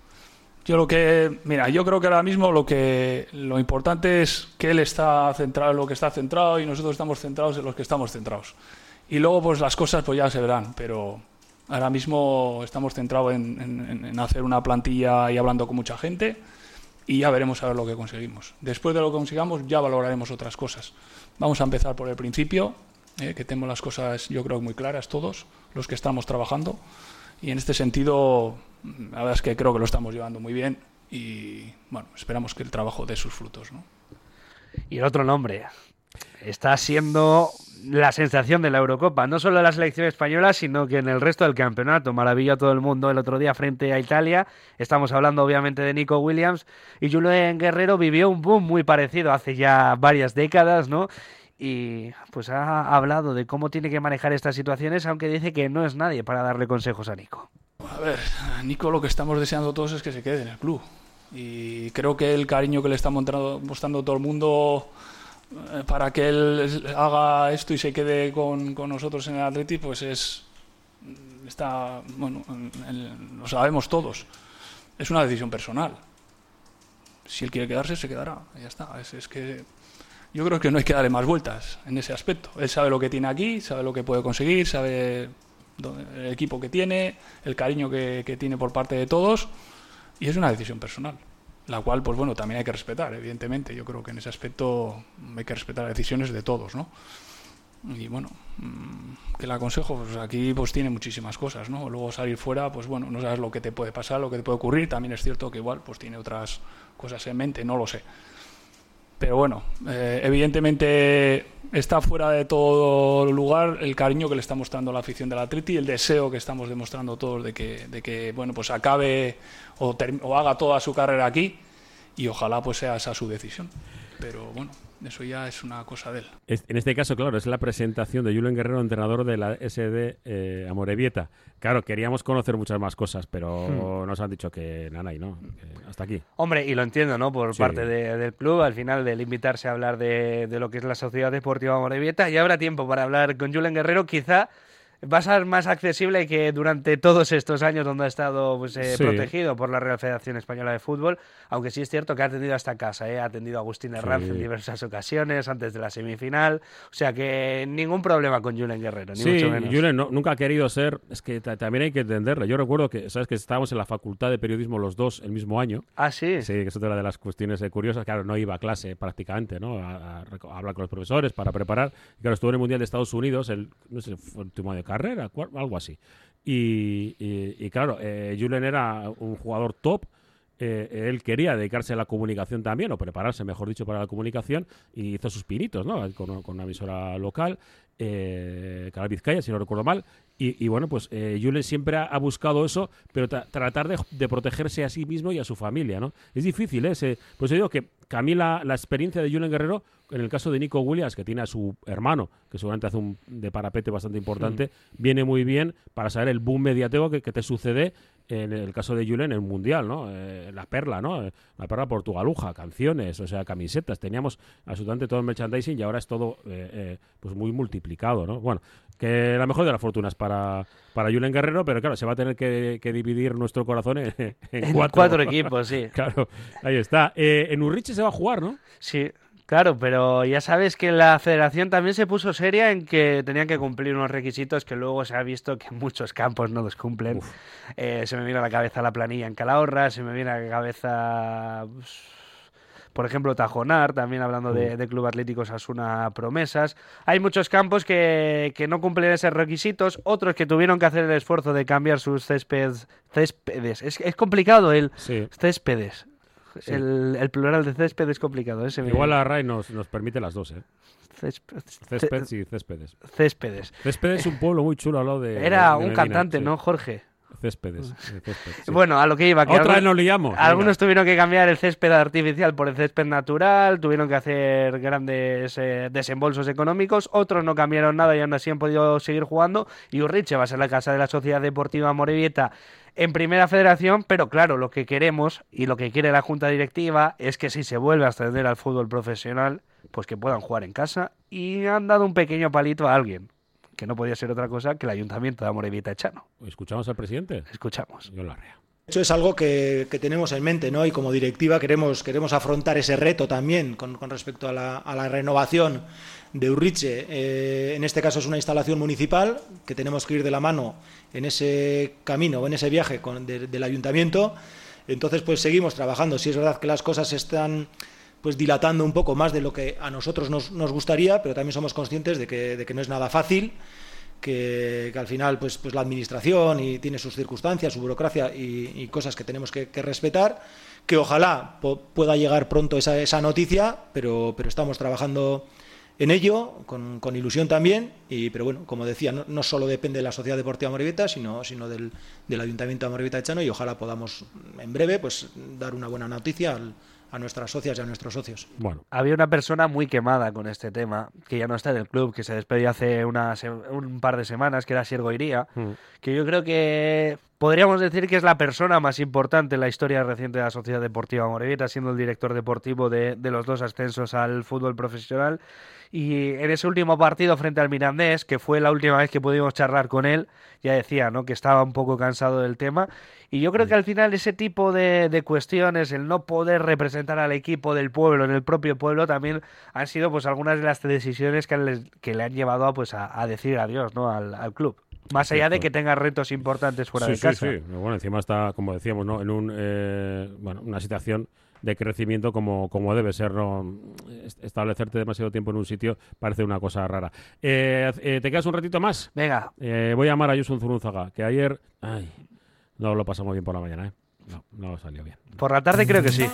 Yo lo que, mira, yo creo que ahora mismo lo que lo importante es que él está centrado en lo que está centrado y nosotros estamos centrados en los que estamos centrados. Y luego pues las cosas pues ya se verán, pero ahora mismo estamos centrados en, en, en hacer una plantilla y hablando con mucha gente y ya veremos a ver lo que conseguimos. Después de lo que consigamos ya valoraremos otras cosas. Vamos a empezar por el principio, eh, que tenemos las cosas yo creo muy claras todos, los que estamos trabajando. Y en este sentido, la verdad es que creo que lo estamos llevando muy bien y bueno, esperamos que el trabajo dé sus frutos, ¿no? Y el otro nombre está siendo la sensación de la Eurocopa, no solo en la selección española, sino que en el resto del campeonato. Maravilla a todo el mundo el otro día frente a Italia. Estamos hablando obviamente de Nico Williams y Julen Guerrero vivió un boom muy parecido hace ya varias décadas, ¿no? Y pues ha hablado de cómo tiene que manejar estas situaciones, aunque dice que no es nadie para darle consejos a Nico. A ver, a Nico lo que estamos deseando todos es que se quede en el club. Y creo que el cariño que le está mostrando todo el mundo para que él haga esto y se quede con, con nosotros en el Atleti, pues es está bueno, el, lo sabemos todos. Es una decisión personal. Si él quiere quedarse, se quedará. Ya está. Es, es que yo creo que no hay que darle más vueltas en ese aspecto. Él sabe lo que tiene aquí, sabe lo que puede conseguir, sabe el equipo que tiene, el cariño que, que tiene por parte de todos, y es una decisión personal, la cual, pues bueno, también hay que respetar, evidentemente. Yo creo que en ese aspecto hay que respetar las decisiones de todos, ¿no? y bueno, ¿qué le aconsejo? Pues aquí pues tiene muchísimas cosas, ¿no? Luego salir fuera, pues bueno, no sabes lo que te puede pasar, lo que te puede ocurrir. También es cierto que igual pues tiene otras cosas en mente, no lo sé. Pero bueno, eh, evidentemente está fuera de todo lugar el cariño que le está mostrando la afición del Atleti y el deseo que estamos demostrando todos de que, de que bueno, pues acabe o, ter- o haga toda su carrera aquí, y ojalá pues sea esa su decisión. Pero bueno, eso ya es una cosa de él. En este caso, claro, es la presentación de Julen Guerrero, entrenador de la S D eh, Amorebieta. Claro, queríamos conocer muchas más cosas, pero hmm. nos han dicho que nada, y no, que hasta aquí. Hombre, y lo entiendo, ¿no? Por sí. parte de, del club, al final, del invitarse a hablar de, de lo que es la Sociedad Deportiva Amorebieta, y habrá tiempo para hablar con Julen Guerrero, quizá va a ser más accesible que durante todos estos años donde ha estado pues, eh, sí. protegido por la Real Federación Española de Fútbol, aunque sí es cierto que ha atendido hasta casa, ¿eh? Ha atendido a Agustín Herranz sí. en diversas ocasiones, antes de la semifinal, o sea que ningún problema con Julen Guerrero, ni sí, mucho menos. Julen no, nunca ha querido ser, es que t- también hay que entenderlo. Yo recuerdo que, sabes que estábamos en la Facultad de Periodismo los dos el mismo año. Ah, sí. Sí, que es otra de las cuestiones eh, curiosas. Claro, no iba a clase prácticamente, ¿no? A, a, a hablar con los profesores para preparar. Y claro, estuvo en el Mundial de Estados Unidos, el, no sé, fue el último de carrera, cual, algo así. Y, y, y claro, eh, Julen era un jugador top. Eh, él quería dedicarse a la comunicación también, o prepararse, mejor dicho, para la comunicación, y hizo sus pinitos, ¿no? Con, con una emisora local, eh, Canal Vizcaya, si no recuerdo mal. Y, y bueno, pues eh, Julen siempre ha, ha buscado eso, pero tra- tratar de, de protegerse a sí mismo y a su familia, ¿no? Es difícil, ¿eh? Ese, pues yo digo que, que a mí la, la experiencia de Julen Guerrero, en el caso de Nico Williams, que tiene a su hermano, que seguramente hace un de parapete bastante importante, mm. viene muy bien para saber el boom mediático que, que te sucede en el caso de Julen en el Mundial, ¿no? Eh, la perla, ¿no? La perla portugaluja, canciones, o sea, camisetas. Teníamos absolutamente todo el merchandising y ahora es todo eh, eh, pues muy multiplicado, ¿no? Bueno, que la mejor de las fortunas para, para Julen Guerrero, pero claro, se va a tener que, que dividir nuestro corazón en, en, en cuatro. cuatro equipos, sí. Claro, ahí está. Eh, en Urriche se va a jugar, ¿no? Sí. Claro, pero ya sabes que la federación también se puso seria en que tenían que cumplir unos requisitos que luego se ha visto que en muchos campos no los cumplen. Eh, se me viene a la cabeza la planilla en Calahorra, se me viene a la cabeza, pues, por ejemplo, Tajonar, también hablando de, de Club Atlético Osasuna Promesas. Hay muchos campos que, que no cumplen esos requisitos, otros que tuvieron que hacer el esfuerzo de cambiar sus césped, céspedes. Es, es complicado el sí. céspedes. Sí. El, el plural de césped es complicado. ¿eh? Igual la R A E nos, nos permite las dos, ¿eh? Césped, Céspedes y céspedes. Céspedes. Céspedes es un pueblo muy chulo al lado de... Era de un Medina, cantante, sí. ¿no, Jorge? Céspedes. Césped, sí. Bueno, a lo que iba. Que Otra algunos, vez nos liamos. Algunos Venga. tuvieron que cambiar el césped artificial por el césped natural, tuvieron que hacer grandes eh, desembolsos económicos, otros no cambiaron nada y aún así han podido seguir jugando. Y Urriche va a ser la casa de la Sociedad Deportiva Amorebieta en Primera Federación, pero claro, lo que queremos y lo que quiere la Junta Directiva es que si se vuelve a ascender al fútbol profesional, pues que puedan jugar en casa, y han dado un pequeño palito a alguien, que no podía ser otra cosa que el Ayuntamiento de Amorebieta Echano. ¿Escuchamos al presidente? Escuchamos. Yo la rea. Eso es algo que, que tenemos en mente, ¿no? Y como directiva queremos, queremos afrontar ese reto también con, con respecto a la, a la renovación de Urriche. Eh, en este caso es una instalación municipal que tenemos que ir de la mano en ese camino o en ese viaje con, de, del ayuntamiento. Entonces, pues seguimos trabajando. Sí es verdad que las cosas se están pues dilatando un poco más de lo que a nosotros nos, nos gustaría, pero también somos conscientes de que, de que no es nada fácil. Que, que al final pues, pues la administración y tiene sus circunstancias, su burocracia y, y cosas que tenemos que, que respetar, que ojalá po- pueda llegar pronto esa, esa noticia, pero, pero estamos trabajando en ello, con, con ilusión también, y, pero bueno, como decía, no, no solo depende de la Sociedad Deportiva Amorebieta, sino, sino del, del Ayuntamiento de Amorebieta Echano, y ojalá podamos en breve pues dar una buena noticia al a nuestras socias y a nuestros socios. Bueno. Había una persona muy quemada con este tema, que ya no está en el club, que se despedió hace una se- un par de semanas, que era Siergo Iría, mm. que yo creo que podríamos decir que es la persona más importante en la historia reciente de la Sociedad Deportiva Amorebieta, siendo el director deportivo de, de los dos ascensos al fútbol profesional. Y en ese último partido frente al Mirandés, que fue la última vez que pudimos charlar con él, ya decía, ¿no?, que estaba un poco cansado del tema. Y yo creo que al final ese tipo de, de cuestiones, el no poder representar al equipo del pueblo en el propio pueblo, también han sido pues algunas de las decisiones que le, que le han llevado a, pues, a, a decir adiós, ¿no?, al, al club. Más allá de que tenga retos importantes fuera sí, de sí, casa. Sí, bueno, encima está, como decíamos, ¿no?, en un, eh, bueno, una situación de crecimiento como, como debe ser, ¿no? Establecerte demasiado tiempo en un sitio parece una cosa rara. Eh, eh, ¿Te quedas un ratito más? Venga. Eh, voy a llamar a Yusun Zurunzaga, que ayer... Ay, no lo pasamos bien por la mañana, ¿eh? No, no salió bien. Por la tarde creo que sí.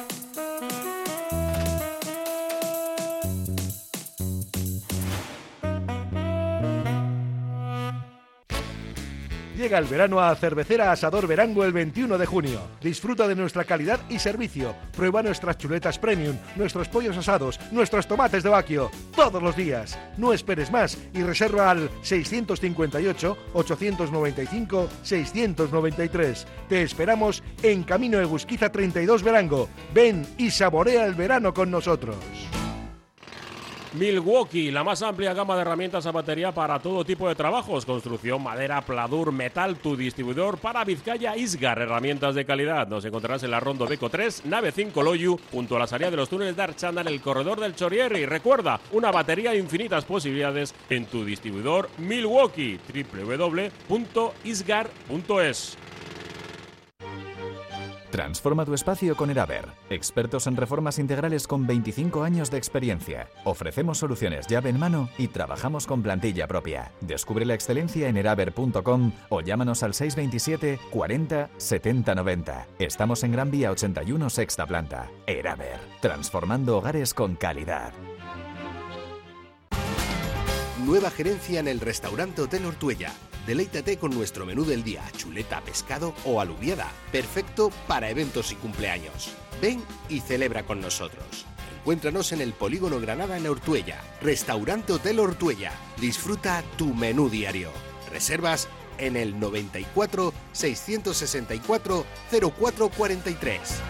Llega el verano a Cervecera Asador Verango el veintiuno de junio. Disfruta de nuestra calidad y servicio. Prueba nuestras chuletas premium, nuestros pollos asados, nuestros tomates de Baquio, todos los días. No esperes más y reserva al seiscientos cincuenta y ocho, ochocientos noventa y cinco, seiscientos noventa y tres. Te esperamos en Camino Egusquiza treinta y dos Verango. Ven y saborea el verano con nosotros. Milwaukee, la más amplia gama de herramientas a batería para todo tipo de trabajos, construcción, madera, pladur, metal, tu distribuidor para Vizcaya Isgar, herramientas de calidad. Nos encontrarás en la Rondo Beco tres, nave cinco Loyu, junto a la salida de los túneles de Archanda en el corredor del Chorierri. Recuerda, una batería de infinitas posibilidades en tu distribuidor Milwaukee, doble u doble u doble u punto isgar punto es. Transforma tu espacio con Eraber, expertos en reformas integrales con veinticinco años de experiencia. Ofrecemos soluciones llave en mano y trabajamos con plantilla propia. Descubre la excelencia en eraber punto com o llámanos al seis veintisiete, cuarenta, setenta, noventa. Estamos en Gran Vía ochenta y uno, sexta planta. Eraber, transformando hogares con calidad. Nueva gerencia en el restaurante Hotel Ortuella. Deleítate con nuestro menú del día, chuleta, pescado o alubiada, perfecto para eventos y cumpleaños. Ven y celebra con nosotros. Encuéntranos en el Polígono Granada en Ortuella. Restaurante Hotel Ortuella. Disfruta tu menú diario. Reservas en el noventa y cuatro, seiscientos sesenta y cuatro, cero cuatro cuarenta y tres.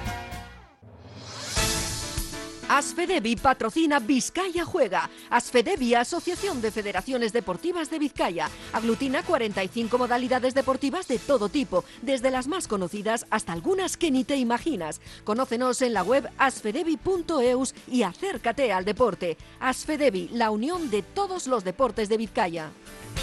Asfedevi patrocina Vizcaya Juega. Asfedevi, Asociación de Federaciones Deportivas de Vizcaya, aglutina cuarenta y cinco modalidades deportivas de todo tipo, desde las más conocidas hasta algunas que ni te imaginas. Conócenos en la web asfedevi punto eus y acércate al deporte. Asfedevi, la unión de todos los deportes de Vizcaya.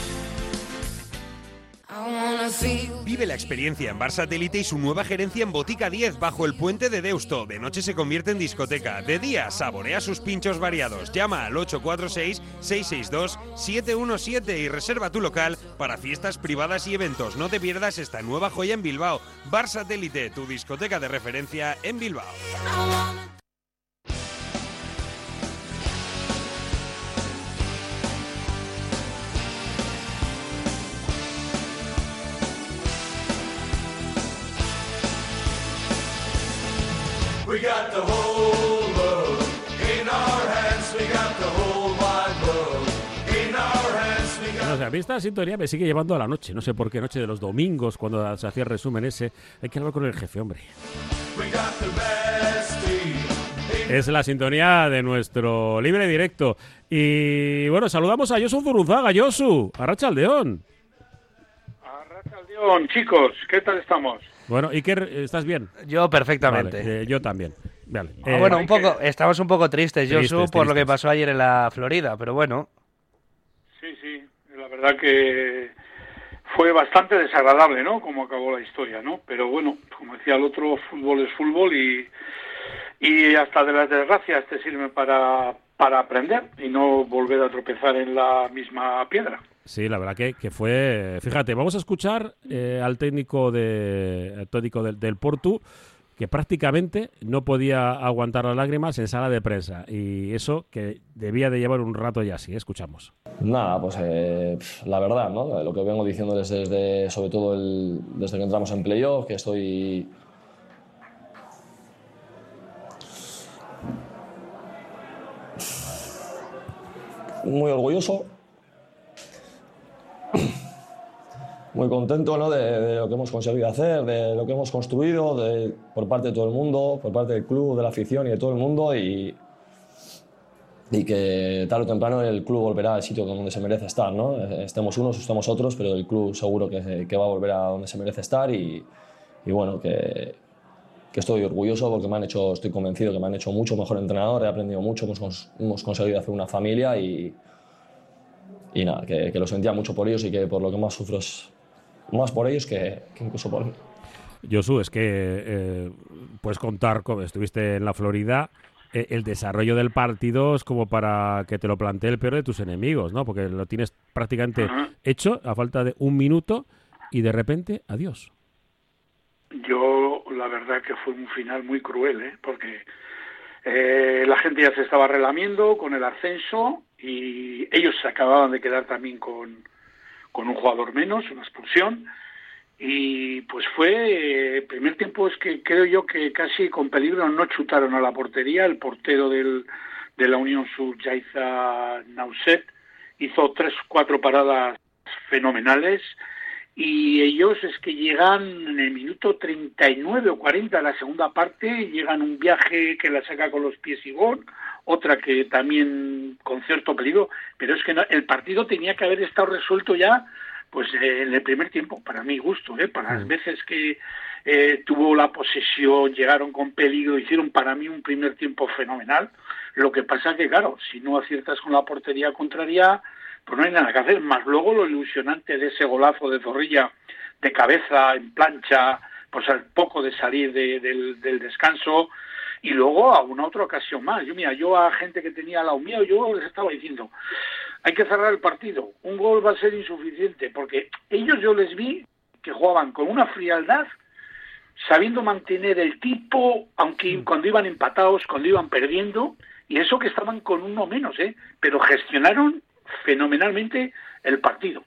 Vive la experiencia en Bar Satélite y su nueva gerencia en Botica diez bajo el puente de Deusto. De noche se convierte en discoteca. De día saborea sus pinchos variados. Llama al ocho cuatro seis, seis seis dos, siete uno siete y reserva tu local para fiestas privadas y eventos. No te pierdas esta nueva joya en Bilbao. Bar Satélite, tu discoteca de referencia en Bilbao. We got the whole world in our hands, we got the whole wide world in our hands, we got... No sé, a mí esta sintonía me sigue llevando a la noche, no sé por qué, noche de los domingos, cuando se hacía el resumen ese. Hay que hablar con el jefe, hombre. We got the best team. Es la sintonía de nuestro libre directo. Y bueno, saludamos a Josu Zurunzaga. Josu, Arratsaldeon. Arratsaldeon, chicos, ¿qué tal estamos? Bueno, Iker, ¿estás bien? Yo perfectamente. Vale, eh, yo también. Vale. Ah, eh, bueno, un poco, estamos un poco tristes, Josu, tristes, por lo que tristes. pasó ayer en la Florida, pero bueno. Sí, sí, la verdad que fue bastante desagradable, ¿no? Como acabó la historia, ¿no? Pero bueno, como decía el otro, fútbol es fútbol y, y hasta de las desgracias te sirven para, para aprender y no volver a tropezar en la misma piedra. Sí, la verdad que, que fue... Fíjate, vamos a escuchar eh, al técnico, de, al técnico del, del Portu, que prácticamente no podía aguantar las lágrimas en sala de prensa. Y eso que debía de llevar un rato ya así. Escuchamos. Nada, pues eh, la verdad, ¿no? Lo que vengo diciéndoles desde, sobre todo el, desde que entramos en playoff, que estoy... muy orgulloso, muy contento, ¿no? de, de lo que hemos conseguido hacer, de lo que hemos construido de, por parte de todo el mundo, por parte del club, de la afición y de todo el mundo, y, y que tarde o temprano el club volverá al sitio donde se merece estar, ¿no? Estemos unos o estemos otros, pero el club seguro que, que va a volver a donde se merece estar y, y bueno, que, que estoy orgulloso porque me han hecho, estoy convencido que me han hecho mucho mejor entrenador, he aprendido mucho, hemos, hemos conseguido hacer una familia y, y nada, que, que lo sentía mucho por ellos y que por lo que más sufro es más por ellos que, que incluso por mí. Josu, es que eh, puedes contar, como estuviste en la Florida, eh, el desarrollo del partido es como para que te lo plantee el peor de tus enemigos, ¿no? Porque lo tienes prácticamente uh-huh. hecho a falta de un minuto y de repente, adiós. Yo, la verdad que fue un final muy cruel, ¿eh? Porque eh, la gente ya se estaba relamiendo con el ascenso y ellos se acababan de quedar también con, con un jugador menos, una expulsión. Y pues fue, el primer tiempo es que creo yo que casi con peligro no chutaron a la portería. El portero del, de la Unión Sub-Yaiza Nauset hizo tres, cuatro paradas fenomenales y ellos es que llegan en el minuto treinta y nueve o cuarenta de la segunda parte, llegan un viaje que la saca con los pies y gol, otra que también con cierto peligro, pero es que no, el partido tenía que haber estado resuelto ya pues eh, en el primer tiempo, para mi gusto, ¿eh? Para las veces que eh, tuvo la posesión, llegaron con peligro, hicieron para mí un primer tiempo fenomenal. Lo que pasa que, claro, si no aciertas con la portería contraria, pues no hay nada que hacer. Más luego lo ilusionante de ese golazo de Zorrilla de cabeza, en plancha, pues al poco de salir de, del, del descanso, y luego a una otra ocasión más. Yo, mira, yo a gente que tenía al lado mío, yo les estaba diciendo, hay que cerrar el partido, un gol va a ser insuficiente, porque ellos yo les vi que jugaban con una frialdad, sabiendo mantener el tipo, aunque cuando iban empatados, cuando iban perdiendo, y eso que estaban con uno menos, ¿eh? Pero gestionaron fenomenalmente el partido.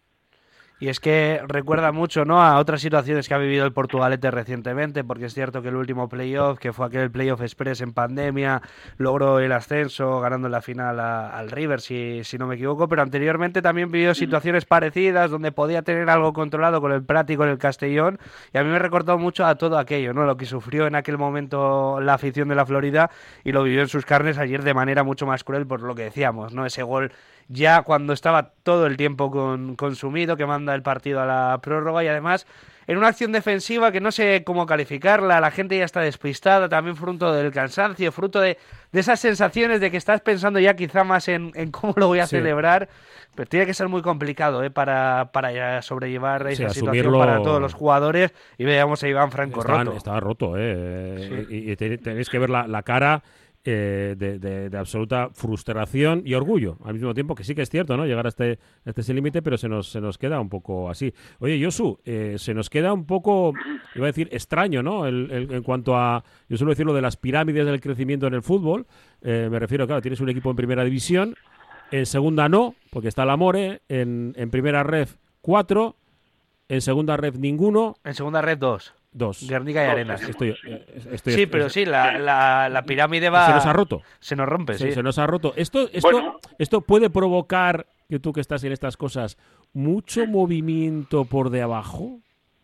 Y es que recuerda mucho, ¿no?, a otras situaciones que ha vivido el Portugalete recientemente, porque es cierto que el último playoff, que fue aquel playoff express en pandemia, logró el ascenso ganando la final a, al River, si, si no me equivoco, pero anteriormente también vivió situaciones parecidas donde podía tener algo controlado con el Prat y con el Castellón, y a mí me recordó mucho a todo aquello, ¿no?, lo que sufrió en aquel momento la afición de la Florida, y lo vivió en sus carnes ayer de manera mucho más cruel por lo que decíamos, ¿no?, ese gol ya cuando estaba todo el tiempo con, consumido, que manda el partido a la prórroga, y además en una acción defensiva que no sé cómo calificarla, la gente ya está despistada, también fruto del cansancio, fruto de, de esas sensaciones de que estás pensando ya quizá más en, en cómo lo voy a sí. celebrar, pero tiene que ser muy complicado ¿eh? para, para sobrellevar esa sí, situación asumirlo... para todos los jugadores, y veamos a Iván Franco Estaban, roto. Estaba roto, ¿eh? Sí. y, y tenéis que ver la, la cara... Eh, de, de, de absoluta frustración y orgullo al mismo tiempo, que sí que es cierto, ¿no?, llegar hasta este, este, ese límite, pero se nos, se nos queda un poco así. Oye, Josu, eh, se nos queda un poco, iba a decir, extraño, ¿no?, el, el, en cuanto a, yo suelo decir lo de las pirámides del crecimiento en el fútbol, eh, me refiero, claro, tienes un equipo en primera división, en segunda no, porque está el Amore, en, en primera ref cuatro, en segunda ref ninguno. En segunda ref dos. Dos. Guernica y dos. Arenas. Estoy, estoy, sí, pero sí, la, la, la pirámide va... Se nos ha roto. Se nos rompe, sí. sí. Se nos ha roto. Esto, esto, bueno. esto puede provocar, que tú que estás en estas cosas, mucho movimiento por de abajo.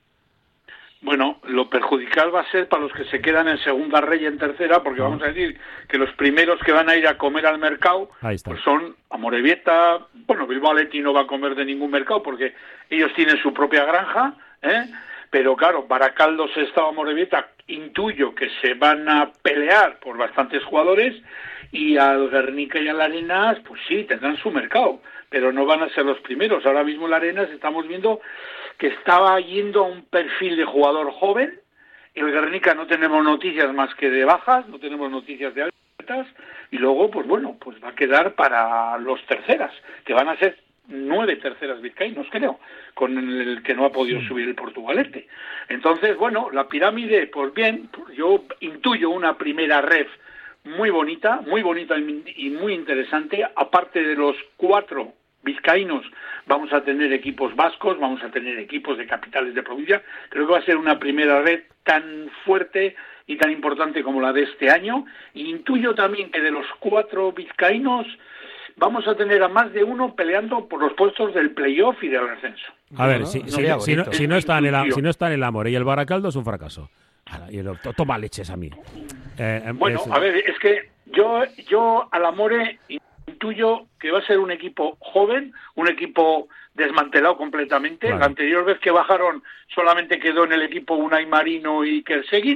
Bueno, lo perjudicial va a ser para los que se quedan en segunda red y en tercera, porque vamos a decir que los primeros que van a ir a comer al mercado pues son Amorebieta. Bueno, Bilbao Athletic no va a comer de ningún mercado porque ellos tienen su propia granja, ¿eh? Pero claro, Baracaldo, Sestao, Amorebieta, intuyo que se van a pelear por bastantes jugadores, y al Guernica y al Arenas, pues sí, tendrán su mercado, pero no van a ser los primeros. Ahora mismo el Arenas estamos viendo que estaba yendo a un perfil de jugador joven, el Guernica no tenemos noticias más que de bajas, no tenemos noticias de altas, y luego, pues bueno, pues va a quedar para los terceras, que van a ser nueve terceras vizcaínos, creo, con el que no ha podido sí. subir el Portugalete. Entonces, bueno, la pirámide, pues bien, yo intuyo una primera ref muy bonita, muy bonita y muy interesante. Aparte de los cuatro vizcaínos, vamos a tener equipos vascos, vamos a tener equipos de capitales de provincia. Creo que va a ser una primera red tan fuerte y tan importante como la de este año. Y intuyo también que de los cuatro vizcaínos vamos a tener a más de uno peleando por los puestos del playoff y del ascenso. A ver, no, si, no, si, no, si, no, si, no está en el, si no está en el Amor y el Baracaldo, es un fracaso. Y el, toma leches a mí. Eh, bueno, es, a ver, es que yo, yo al Amore intuyo que va a ser un equipo joven, un equipo desmantelado completamente. Vale. La anterior vez que bajaron solamente quedó en el equipo Unai Marino y Kerseguin.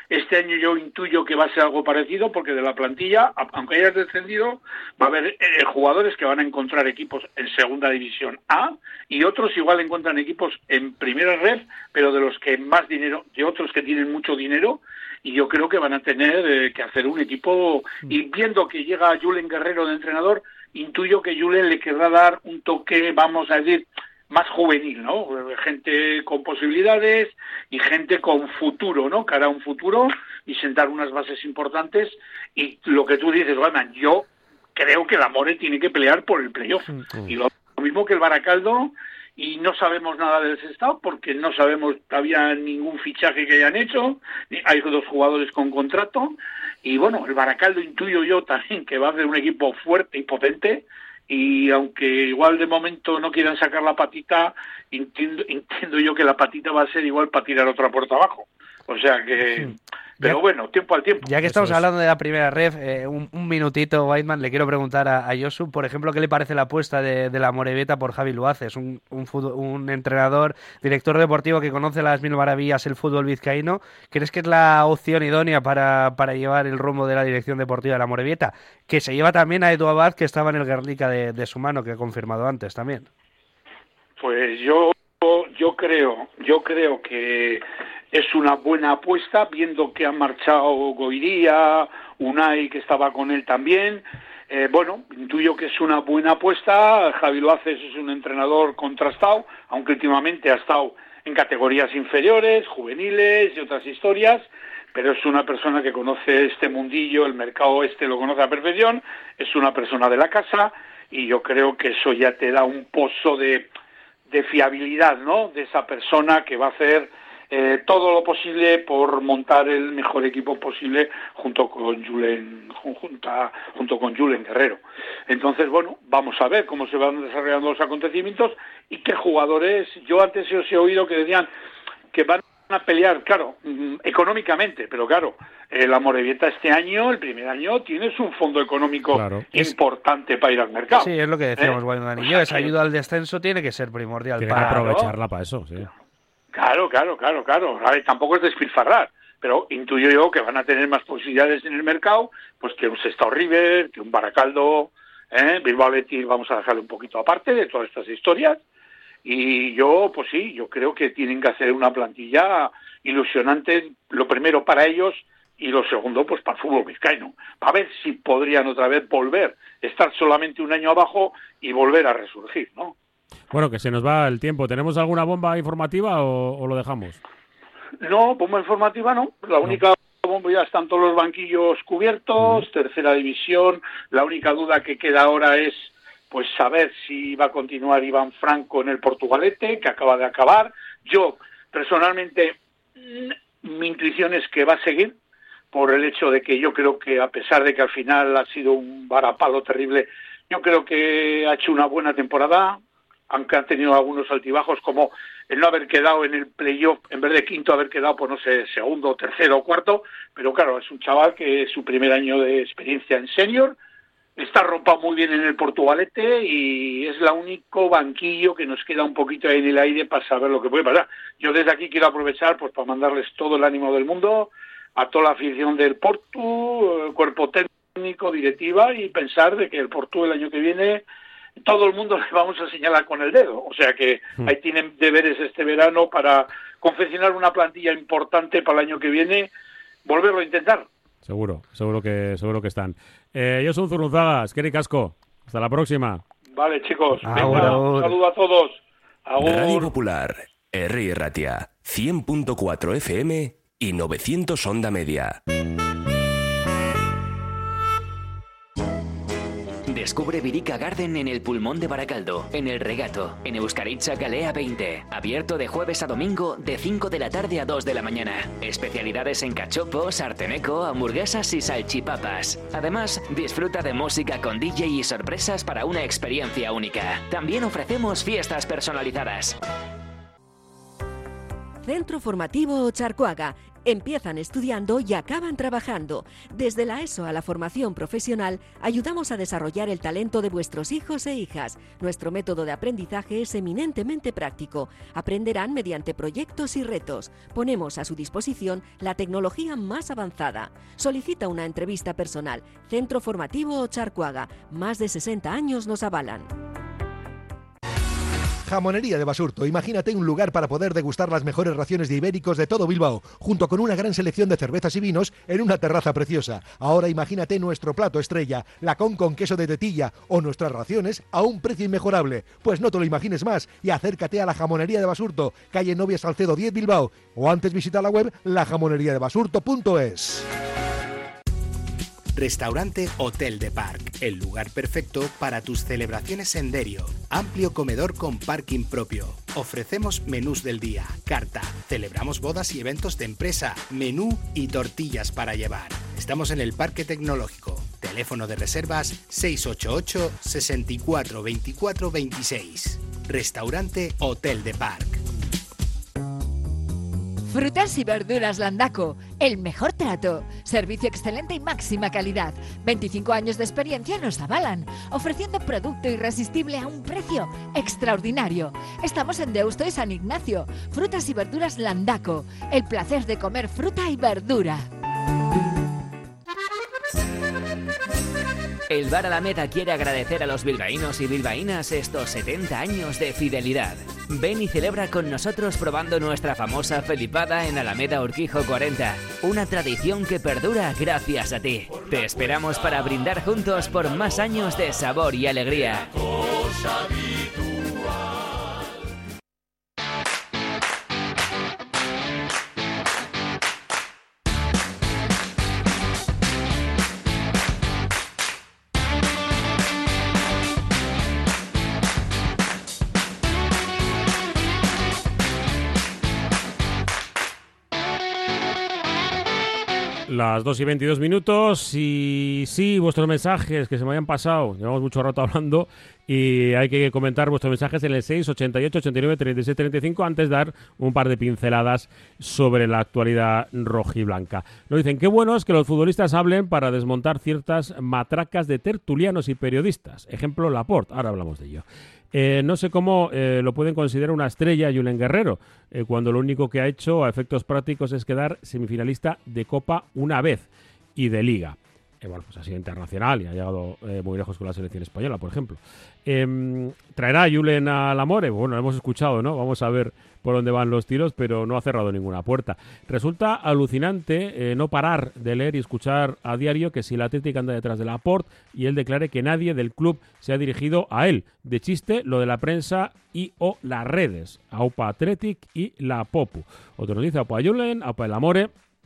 Este año yo intuyo que va a ser algo parecido, porque de la plantilla, aunque hayas descendido, va a haber eh, jugadores que van a encontrar equipos en segunda división A, y otros igual encuentran equipos en primera red, pero de los que más dinero, de otros que tienen mucho dinero, y yo creo que van a tener eh, que hacer un equipo, y viendo que llega Julen Guerrero de entrenador, intuyo que Julen le querrá dar un toque, vamos a decir, más juvenil, ¿no? Gente con posibilidades y gente con futuro, ¿no? Cara a un futuro y sentar unas bases importantes. Y lo que tú dices, Batman, yo creo que la More tiene que pelear por el playoff. Mm. Y lo mismo que el Baracaldo, y no sabemos nada del Sestao porque no sabemos todavía ningún fichaje que hayan hecho. Hay dos jugadores con contrato. Y bueno, el Baracaldo intuyo yo también que va a ser un equipo fuerte y potente. Y aunque igual de momento no quieran sacar la patita, entiendo, entiendo yo que la patita va a ser igual para tirar otra puerta abajo. O sea que... Pero ya, bueno, tiempo al tiempo. Ya que estamos hablando de la primera ref, eh, un, un minutito, Whiteman, le quiero preguntar a, a Josu, por ejemplo, ¿qué le parece la apuesta de, de la Amorebieta por Javi Luaces? Un, un, fútbol, un entrenador, director deportivo que conoce las mil maravillas el fútbol vizcaíno. ¿Crees que es la opción idónea para, para llevar el rumbo de la dirección deportiva de la Amorebieta? Que se lleva también a Edu Abad, que estaba en el Guernica de, de su mano, que ha confirmado antes también. Pues yo, yo creo, yo creo que es una buena apuesta, viendo que han marchado Goiría, Unai, que estaba con él también. Eh, bueno, intuyo que es una buena apuesta. Javi Luaces es un entrenador contrastado, aunque últimamente ha estado en categorías inferiores, juveniles y otras historias, pero es una persona que conoce este mundillo, el mercado este lo conoce a perfección, es una persona de la casa, y yo creo que eso ya te da un pozo de, de fiabilidad, ¿no?, de esa persona que va a hacer Eh, todo lo posible por montar el mejor equipo posible junto con Julen, junta, junto con Julen Guerrero. Entonces, bueno, vamos a ver cómo se van desarrollando los acontecimientos y qué jugadores. Yo antes os he oído que decían que van a pelear, claro, económicamente, pero claro, eh, la Amorebieta este año, el primer año, tienes un fondo económico claro. importante para ir al mercado. Sí, es lo que decíamos, ¿eh? Bueno, y yo, esa ayuda al descenso tiene que ser primordial. Tiene para que aprovecharla para eso, sí. Claro, claro, claro, claro. A ver, tampoco es despilfarrar, pero intuyo yo que van a tener más posibilidades en el mercado, pues que un Sestao River, que un Baracaldo, ¿eh? Bilbao Athletic, vamos a dejarle un poquito aparte de todas estas historias. Y yo, pues sí, yo creo que tienen que hacer una plantilla ilusionante, lo primero para ellos y lo segundo, pues para el fútbol vizcaíno, para ver si podrían otra vez volver, estar solamente un año abajo y volver a resurgir, ¿no? Bueno, que se nos va el tiempo. ¿Tenemos alguna bomba informativa o, o lo dejamos? No, bomba informativa no. La no. única bomba, ya están todos los banquillos cubiertos, uh-huh. tercera división. La única duda que queda ahora es pues saber si va a continuar Iván Franco en el Portugalete, que acaba de acabar. Yo, personalmente, mi intuición es que va a seguir, por el hecho de que yo creo que, a pesar de que al final ha sido un varapalo terrible, yo creo que ha hecho una buena temporada, aunque han tenido algunos altibajos, como el no haber quedado en el playoff, en vez de quinto, haber quedado, pues no sé, segundo, tercero o cuarto, pero claro, es un chaval que es su primer año de experiencia en senior, está rompado muy bien en el Portugalete y es el único banquillo que nos queda un poquito ahí en el aire para saber lo que puede pasar. Yo desde aquí quiero aprovechar pues para mandarles todo el ánimo del mundo a toda la afición del Portu, cuerpo técnico, directiva, y pensar de que el Portu el año que viene todo el mundo le vamos a señalar con el dedo, o sea que mm. ahí tienen deberes este verano para confeccionar una plantilla importante para el año que viene, volverlo a intentar. Seguro, seguro que seguro que están. Eh, yo soy Zurunzaga, eskerrik asko. Hasta la próxima. Vale, chicos. Venga, un saludo a todos. Agur. Radio Popular, Herri Ratia, cien punto cuatro F M y novecientos onda media. Descubre Virica Garden en el Pulmón de Baracaldo, en El Regato, en Euskaritza Galea veinte. Abierto de jueves a domingo, de cinco de la tarde a dos de la mañana. Especialidades en cachopo, sarteneco, hamburguesas y salchipapas. Además, disfruta de música con D J y sorpresas para una experiencia única. También ofrecemos fiestas personalizadas. Centro Formativo Ocharcoaga, Empiezan estudiando y acaban trabajando. Desde la ESO a la formación profesional, ayudamos a desarrollar el talento de vuestros hijos e hijas. Nuestro método de aprendizaje es eminentemente práctico. Aprenderán mediante proyectos y retos. Ponemos a su disposición la tecnología más avanzada. Solicita una entrevista personal. Centro Formativo Ocharcoaga. Más de sesenta años nos avalan. Jamonería de Basurto. Imagínate un lugar para poder degustar las mejores raciones de ibéricos de todo Bilbao, junto con una gran selección de cervezas y vinos en una terraza preciosa. Ahora imagínate nuestro plato estrella, lacón con queso de tetilla, o nuestras raciones a un precio inmejorable. Pues no te lo imagines más y acércate a la Jamonería de Basurto, calle Novia Salcedo diez Bilbao, o antes visita la web la jamonería de basurto punto es. Restaurante Hotel de Parc, el lugar perfecto para tus celebraciones en Derio. Amplio comedor con parking propio. Ofrecemos menús del día, carta. Celebramos bodas y eventos de empresa, menú y tortillas para llevar. Estamos en el Parque Tecnológico. Teléfono de reservas seis ocho ocho, seis cuatro, veinticuatro veintiséis. Restaurante Hotel de Parc. Frutas y verduras Landaco, el mejor trato, servicio excelente y máxima calidad. veinticinco años de experiencia nos avalan, ofreciendo producto irresistible a un precio extraordinario. Estamos en Deusto y San Ignacio. Frutas y verduras Landaco, el placer de comer fruta y verdura. El Bar Alameda quiere agradecer a los bilbaínos y bilbaínas estos setenta años de fidelidad. Ven y celebra con nosotros probando nuestra famosa felipada en Alameda Urquijo cuarenta. Una tradición que perdura gracias a ti. Te esperamos para brindar juntos por más años de sabor y alegría. Las dos y veintidós minutos y sí, vuestros mensajes que se me habían pasado, llevamos mucho rato hablando y hay que comentar vuestros mensajes en el seis ochenta y ocho, ochenta y nueve, treinta y seis, treinta y cinco antes de dar un par de pinceladas sobre la actualidad rojiblanca. Nos dicen, qué bueno es que los futbolistas hablen para desmontar ciertas matracas de tertulianos y periodistas. Ejemplo, Laporte, ahora hablamos de ello. Eh, no sé cómo eh, lo pueden considerar una estrella Julen Guerrero, eh, cuando lo único que ha hecho a efectos prácticos es quedar semifinalista de Copa una vez y de Liga. Eh, bueno, pues ha sido internacional y ha llegado eh, muy lejos con la selección española, por ejemplo. Eh, ¿Traerá a Julen al Amore? Bueno, lo hemos escuchado, ¿no? Vamos a ver por dónde van los tiros, pero no ha cerrado ninguna puerta. Resulta alucinante eh, no parar de leer y escuchar a diario que si el Atlético anda detrás de Laporte y él declare que nadie del club se ha dirigido a él. De chiste, lo de la prensa y o las redes. Aupa Athletic y la Popu. Otro nos dice, aupa Julen, aupa el Amore.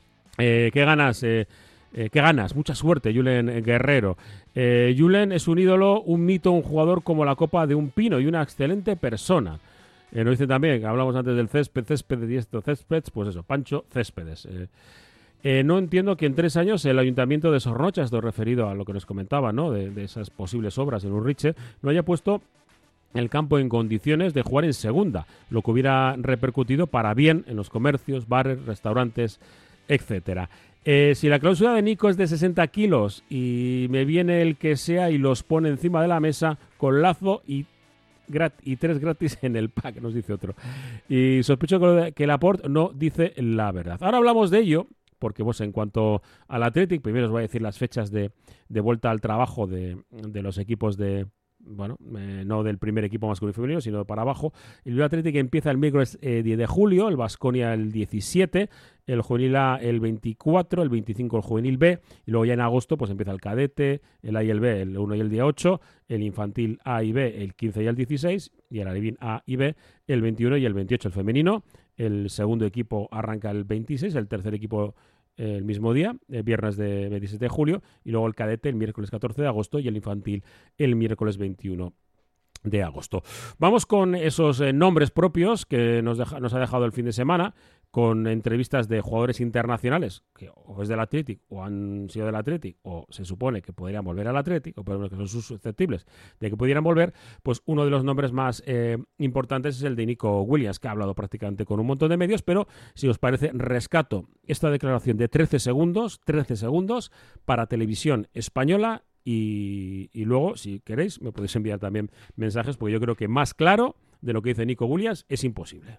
Eh, ¿Qué ganas? Eh, Eh, ¿Qué ganas? Mucha suerte, Julen Guerrero. Eh, Julen es un ídolo, un mito, un jugador como la copa de un pino y una excelente persona. Eh, nos dicen también, que hablamos antes del césped, césped y esto, céspedes, pues eso, Pancho Céspedes. Eh, eh, no entiendo que en tres años el Ayuntamiento de Sornocha, esto referido a lo que nos comentaba, ¿no? De, de esas posibles obras en Urriche, no haya puesto el campo en condiciones de jugar en segunda, lo que hubiera repercutido para bien en los comercios, bares, restaurantes, etcétera. Eh, si la cláusula de Nico es de sesenta kilos y me viene el que sea y los pone encima de la mesa con lazo y, grat y tres gratis en el pack, nos dice otro. Y sospecho que, que Laporte no dice la verdad. Ahora hablamos de ello, porque pues, en cuanto al Athletic, primero os voy a decir las fechas de, de vuelta al trabajo de, de los equipos de... Bueno, eh, no del primer equipo masculino y femenino, sino para abajo. El Bilbao Athletic empieza el miércoles eh, diez de julio, el Baskonia el diecisiete, el juvenil A el veinticuatro, el veinticinco el juvenil B, y luego ya en agosto pues empieza el cadete, el A y el B el uno y el día ocho, el infantil A y B el quince y el dieciséis, y el alevín A y B el veintiuno y el veintiocho. El femenino, el segundo equipo arranca el veintiséis, el tercer equipo el mismo día, el viernes de veintisiete de julio, y luego el cadete el miércoles catorce de agosto y el infantil el miércoles veintiuno de agosto. Vamos con esos eh, nombres propios que nos, deja, nos ha dejado el fin de semana, con entrevistas de jugadores internacionales que o es del Athletic o han sido del Athletic o se supone que podrían volver al Athletic o por lo menos que son susceptibles de que pudieran volver, pues uno de los nombres más eh, importantes es el de Nico Williams, que ha hablado prácticamente con un montón de medios, pero si os parece, rescato esta declaración de trece segundos, trece segundos para Televisión Española y, y luego, si queréis, me podéis enviar también mensajes, porque yo creo que más claro de lo que dice Nico Williams es imposible.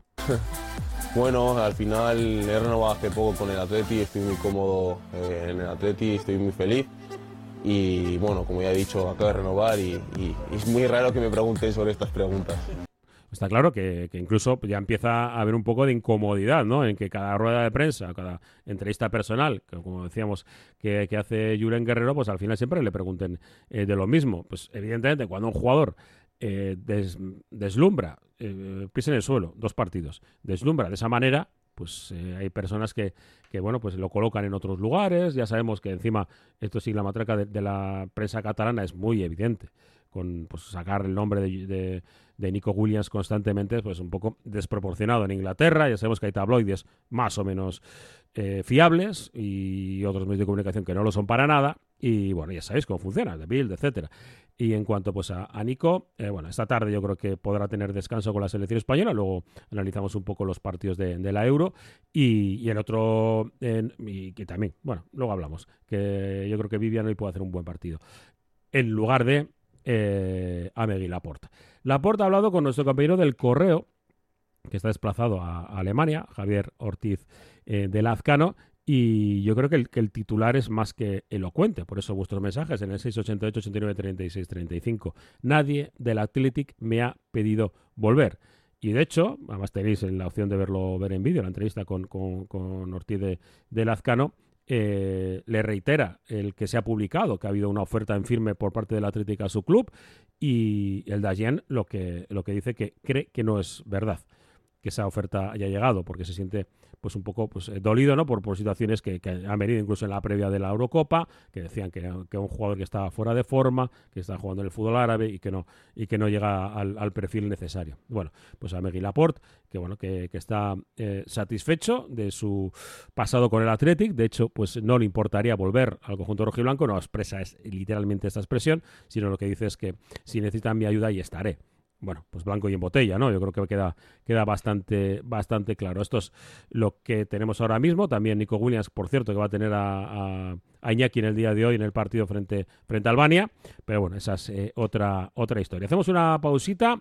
Bueno, al final he renovado hace poco con el Atleti, estoy muy cómodo eh, en el Atleti, estoy muy feliz y bueno, como ya he dicho, acabo de renovar y, y, y es muy raro que me pregunten sobre estas preguntas. Está claro que, que incluso ya empieza a haber un poco de incomodidad, ¿no? En que cada rueda de prensa, cada entrevista personal, que como decíamos, que, que hace Julen Guerrero, pues al final siempre le pregunten eh, de lo mismo. Pues evidentemente cuando un jugador eh, des, deslumbra, eh, pisa en el suelo, dos partidos, deslumbra de esa manera, pues eh, hay personas que, que, bueno, pues lo colocan en otros lugares. Ya sabemos que encima, esto sí, la matraca de, de la prensa catalana es muy evidente, con pues sacar el nombre de, de, de Nico Williams constantemente, pues un poco desproporcionado en Inglaterra. Ya sabemos que hay tabloides más o menos eh, fiables y otros medios de comunicación que no lo son para nada. Y bueno, ya sabéis cómo funciona, The Bild, etcétera. Y en cuanto pues a, a Nico, eh, bueno, esta tarde yo creo que podrá tener descanso con la selección española. Luego analizamos un poco los partidos de, de la Euro. Y, y el otro, eh, y que también, bueno, luego hablamos, que yo creo que Vivian hoy puede hacer un buen partido. En lugar de Eh, a Miguel Laporta. Laporta ha hablado con nuestro compañero del Correo, que está desplazado a, a Alemania, Javier Ortiz eh, de Lazcano, y yo creo que el, que el titular es más que elocuente. Por eso vuestros mensajes en el seis ochenta y ocho, ochenta y nueve, treinta y seis, treinta y cinco. Nadie del Athletic me ha pedido volver. Y de hecho, además tenéis la opción de verlo ver en vídeo, la entrevista con, con, con Ortiz de, de Lazcano. Eh, le reitera el que se ha publicado, que ha habido una oferta en firme por parte del Athletic a su club, y el Dayen lo que, lo que dice que cree que no es verdad que esa oferta haya llegado, porque se siente pues un poco pues dolido, ¿no? por, por situaciones que, que han venido incluso en la previa de la Eurocopa, que decían que era que un jugador que estaba fuera de forma, que estaba jugando en el fútbol árabe y que no y que no llega al, al perfil necesario. Bueno, pues a Miguel Laporte, que bueno que, que está eh, satisfecho de su pasado con el Athletic. De hecho, pues no le importaría volver al conjunto rojiblanco. No expresa es, literalmente esta expresión, sino lo que dice es que si necesitan mi ayuda, ahí estaré. Bueno, pues blanco y en botella, ¿no? Yo creo que queda, queda bastante, bastante claro. Esto es lo que tenemos ahora mismo. También Nico Williams, por cierto, que va a tener a, a, a Iñaki en el día de hoy en el partido frente, frente a Albania. Pero bueno, esa es eh, otra, otra historia. Hacemos una pausita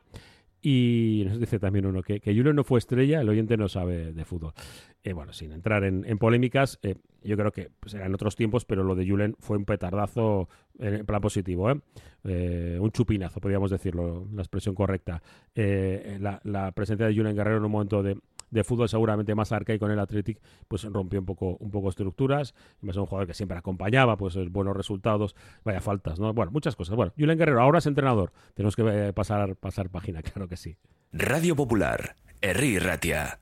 y nos dice también uno que, que Julen no fue estrella, el oyente no sabe de fútbol. Eh, bueno, sin entrar en, en polémicas, eh, yo creo que pues, eran otros tiempos, pero lo de Julen fue un petardazo en plan positivo, ¿eh? Eh, un chupinazo, podríamos decirlo, la expresión correcta. Eh, la, la presencia de Julen Guerrero en un momento de, de fútbol seguramente más arcaico en el Athletic, pues rompió un poco, un poco estructuras. Es un jugador que siempre acompañaba pues buenos resultados, vaya faltas, ¿no? Bueno, muchas cosas. Bueno, Julen Guerrero ahora es entrenador. Tenemos que eh, pasar, pasar página, claro que sí. Radio Popular, Herri Ratia.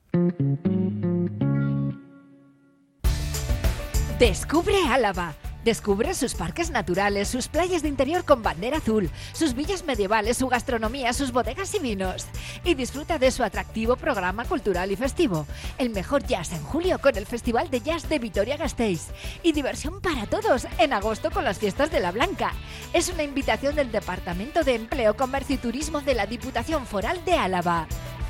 Descubre Álava. Descubre sus parques naturales, sus playas de interior con bandera azul, sus villas medievales, su gastronomía, sus bodegas y vinos. Y disfruta de su atractivo programa cultural y festivo. El mejor jazz en julio con el Festival de Jazz de Vitoria-Gasteiz. Y diversión para todos en agosto con las fiestas de la Blanca. Es una invitación del Departamento de Empleo, Comercio y Turismo de la Diputación Foral de Álava.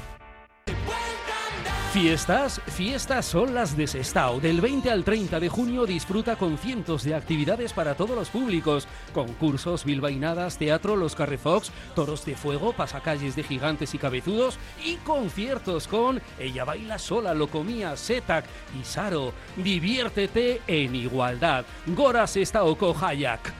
Fiestas, fiestas son las de Sestao. Del veinte al treinta de junio disfruta con cientos de actividades para todos los públicos. Concursos, bilbainadas, teatro, los carrefocs, toros de fuego, pasacalles de gigantes y cabezudos y conciertos con Ella Baila Sola, Locomía, Setac y Saro. Diviértete en igualdad. Gora Sestaoko Hayak.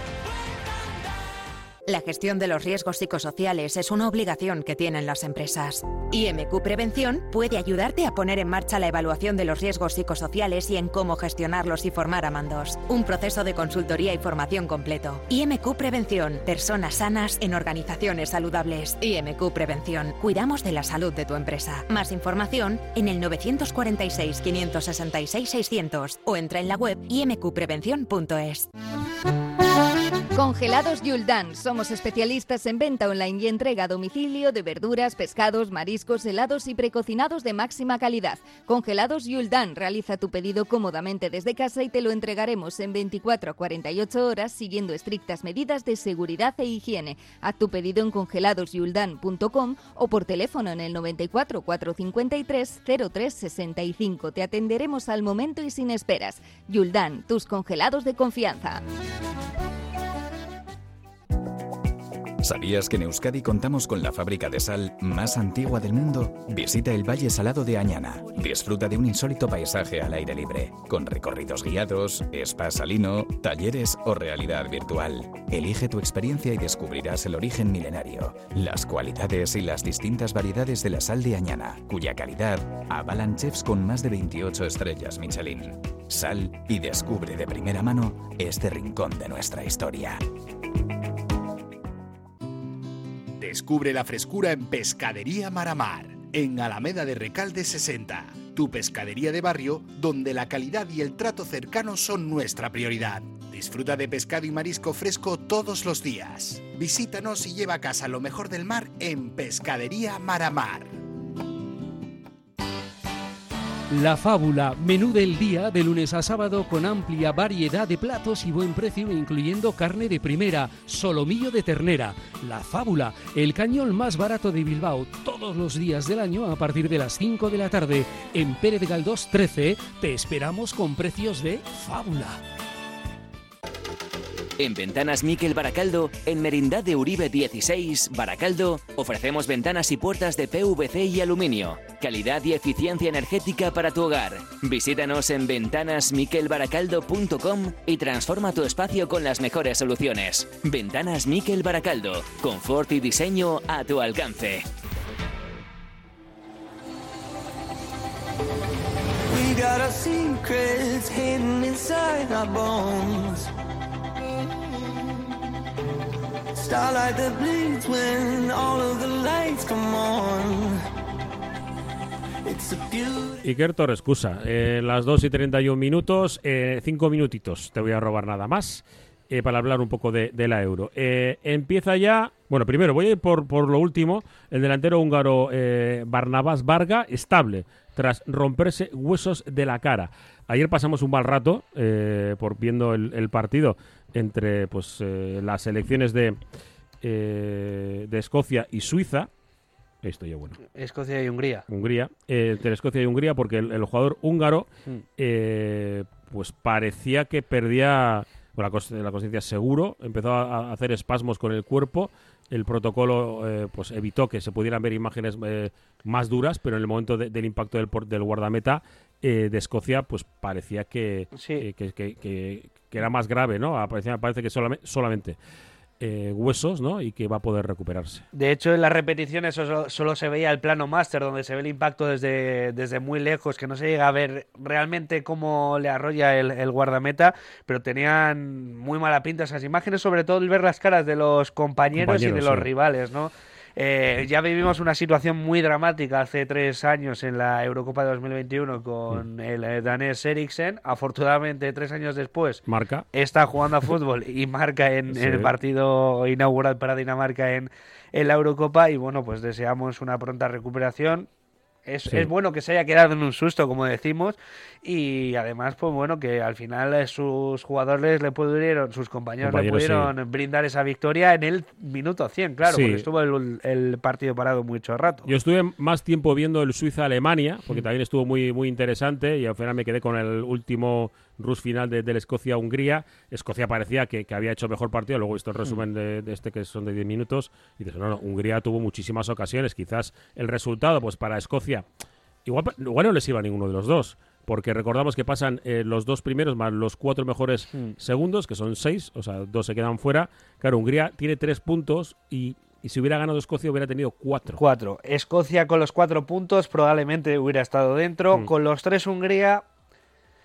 La gestión de los riesgos psicosociales es una obligación que tienen las empresas. I M Q Prevención puede ayudarte a poner en marcha la evaluación de los riesgos psicosociales y en cómo gestionarlos y formar a mandos. Un proceso de consultoría y formación completo. I M Q Prevención. Personas sanas en organizaciones saludables. I M Q Prevención. Cuidamos de la salud de tu empresa. Más información en el nueve cuatro seis, cinco seis seis, seiscientos o entra en la web i m q prevención punto es. Congelados Yuldan. Somos especialistas en venta online y entrega a domicilio de verduras, pescados, mariscos, helados y precocinados de máxima calidad. Congelados Yuldan. Realiza tu pedido cómodamente desde casa y te lo entregaremos en veinticuatro a cuarenta y ocho horas siguiendo estrictas medidas de seguridad e higiene. Haz tu pedido en congelados yuldan punto com o por teléfono en el noventa y cuatro, cuatrocientos cincuenta y tres, cero tres sesenta y cinco. Te atenderemos al momento y sin esperas. Yuldan, tus congelados de confianza. ¿Sabías que en Euskadi contamos con la fábrica de sal más antigua del mundo? Visita el Valle Salado de Añana. Disfruta de un insólito paisaje al aire libre, con recorridos guiados, spa salino, talleres o realidad virtual. Elige tu experiencia y descubrirás el origen milenario, las cualidades y las distintas variedades de la sal de Añana, cuya calidad avalan chefs con más de veintiocho estrellas Michelin. Sal y descubre de primera mano este rincón de nuestra historia. Descubre la frescura en Pescadería Maramar, en Alameda de Recalde sesenta. Tu pescadería de barrio, donde la calidad y el trato cercano son nuestra prioridad. Disfruta de pescado y marisco fresco todos los días. Visítanos y lleva a casa lo mejor del mar en Pescadería Maramar. La Fábula, menú del día de lunes a sábado con amplia variedad de platos y buen precio, incluyendo carne de primera, solomillo de ternera. La Fábula, el cañón más barato de Bilbao, todos los días del año a partir de las cinco de la tarde. En Pérez Galdós trece te esperamos con precios de Fábula. En Ventanas Miquel Baracaldo, en Merindad de Uribe dieciséis, Baracaldo, ofrecemos ventanas y puertas de P V C y aluminio. Calidad y eficiencia energética para tu hogar. Visítanos en ventanas miquel baracaldo punto com y transforma tu espacio con las mejores soluciones. Ventanas Miquel Baracaldo, confort y diseño a tu alcance. We got our secrets hidden inside our bones. Starlight that bleeds when all of the lights come on. It's a beauty. Iker Torres Cusa, eh, las dos y treinta y un minutos, eh, cinco minutitos, te voy a robar nada más, eh, para hablar un poco de, de la Euro. Eh, empieza ya, bueno, primero voy a ir por, por lo último, el delantero húngaro eh, Barnabás Varga, estable, tras romperse huesos de la cara. Ayer pasamos un mal rato eh, por viendo el, el partido entre pues eh, las selecciones de, eh, de Escocia y Suiza. Esto ya bueno. Escocia y Hungría. Hungría. Eh, entre Escocia y Hungría, porque el, el jugador húngaro Mm. eh, pues parecía que perdía bueno, la, cons- la conciencia seguro, empezó a, a hacer espasmos con el cuerpo. El protocolo eh, pues evitó que se pudieran ver imágenes eh, más duras, pero en el momento de- del impacto del, por- del guardameta eh, de Escocia, pues parecía que, eh, que, que, que- que era más grave, ¿no? Aparecía- parece que solamente, solamente eh, huesos, ¿no? Y que va a poder recuperarse. De hecho, en las repeticiones solo, solo se veía el plano máster, donde se ve el impacto desde, desde muy lejos, que no se llega a ver realmente cómo le arrolla el, el guardameta, pero tenían muy mala pinta esas imágenes, sobre todo el ver las caras de los compañeros, y de Compañeros, los sí. rivales, ¿no? Eh, ya vivimos una situación muy dramática hace tres años en la Eurocopa de dos mil veintiuno con el eh, danés Eriksen. Afortunadamente, tres años después, Marca. está jugando a fútbol y marca en, Sí. en el partido inaugural para Dinamarca en, en la Eurocopa. Y bueno, pues deseamos una pronta recuperación. Es, Sí. es bueno que se haya quedado en un susto, como decimos, y además, pues bueno, que al final eh, sus jugadores le pudieron, sus compañeros, Compañeros, le pudieron brindar esa victoria en el minuto cien, claro, Sí. porque estuvo el, el partido parado mucho rato. Yo estuve más tiempo viendo el Suiza-Alemania, porque también estuvo muy, muy interesante, y al final me quedé con el último rush final de, del Escocia-Hungría. Escocia parecía que, que había hecho mejor partido, luego he visto el resumen de, de este que son de diez minutos, y dices, no, no, Hungría tuvo muchísimas ocasiones, quizás el resultado, pues para Escocia, igual, igual no les iba a ninguno de los dos, porque recordamos que pasan eh, los dos primeros más los cuatro mejores Hmm. segundos, que son seis, o sea, dos se quedan fuera. Claro, Hungría tiene tres puntos y, y si hubiera ganado Escocia hubiera tenido cuatro. Cuatro. Escocia con los cuatro puntos probablemente hubiera estado dentro. Mm. Con los tres Hungría,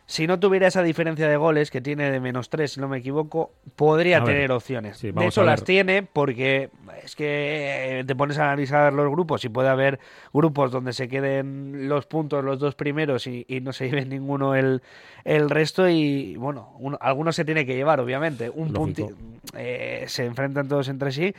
si no tuviera esa diferencia de goles que tiene de menos tres, si no me equivoco, podría A ver, tener opciones. sí, de vamos hecho a ver. las tiene, porque es que eh, te pones a analizar los grupos y puede haber grupos donde se queden los puntos los dos primeros y, y no se lleven ninguno el, el resto y bueno, uno, algunos se tiene que llevar obviamente, un punto eh, se enfrentan todos entre sí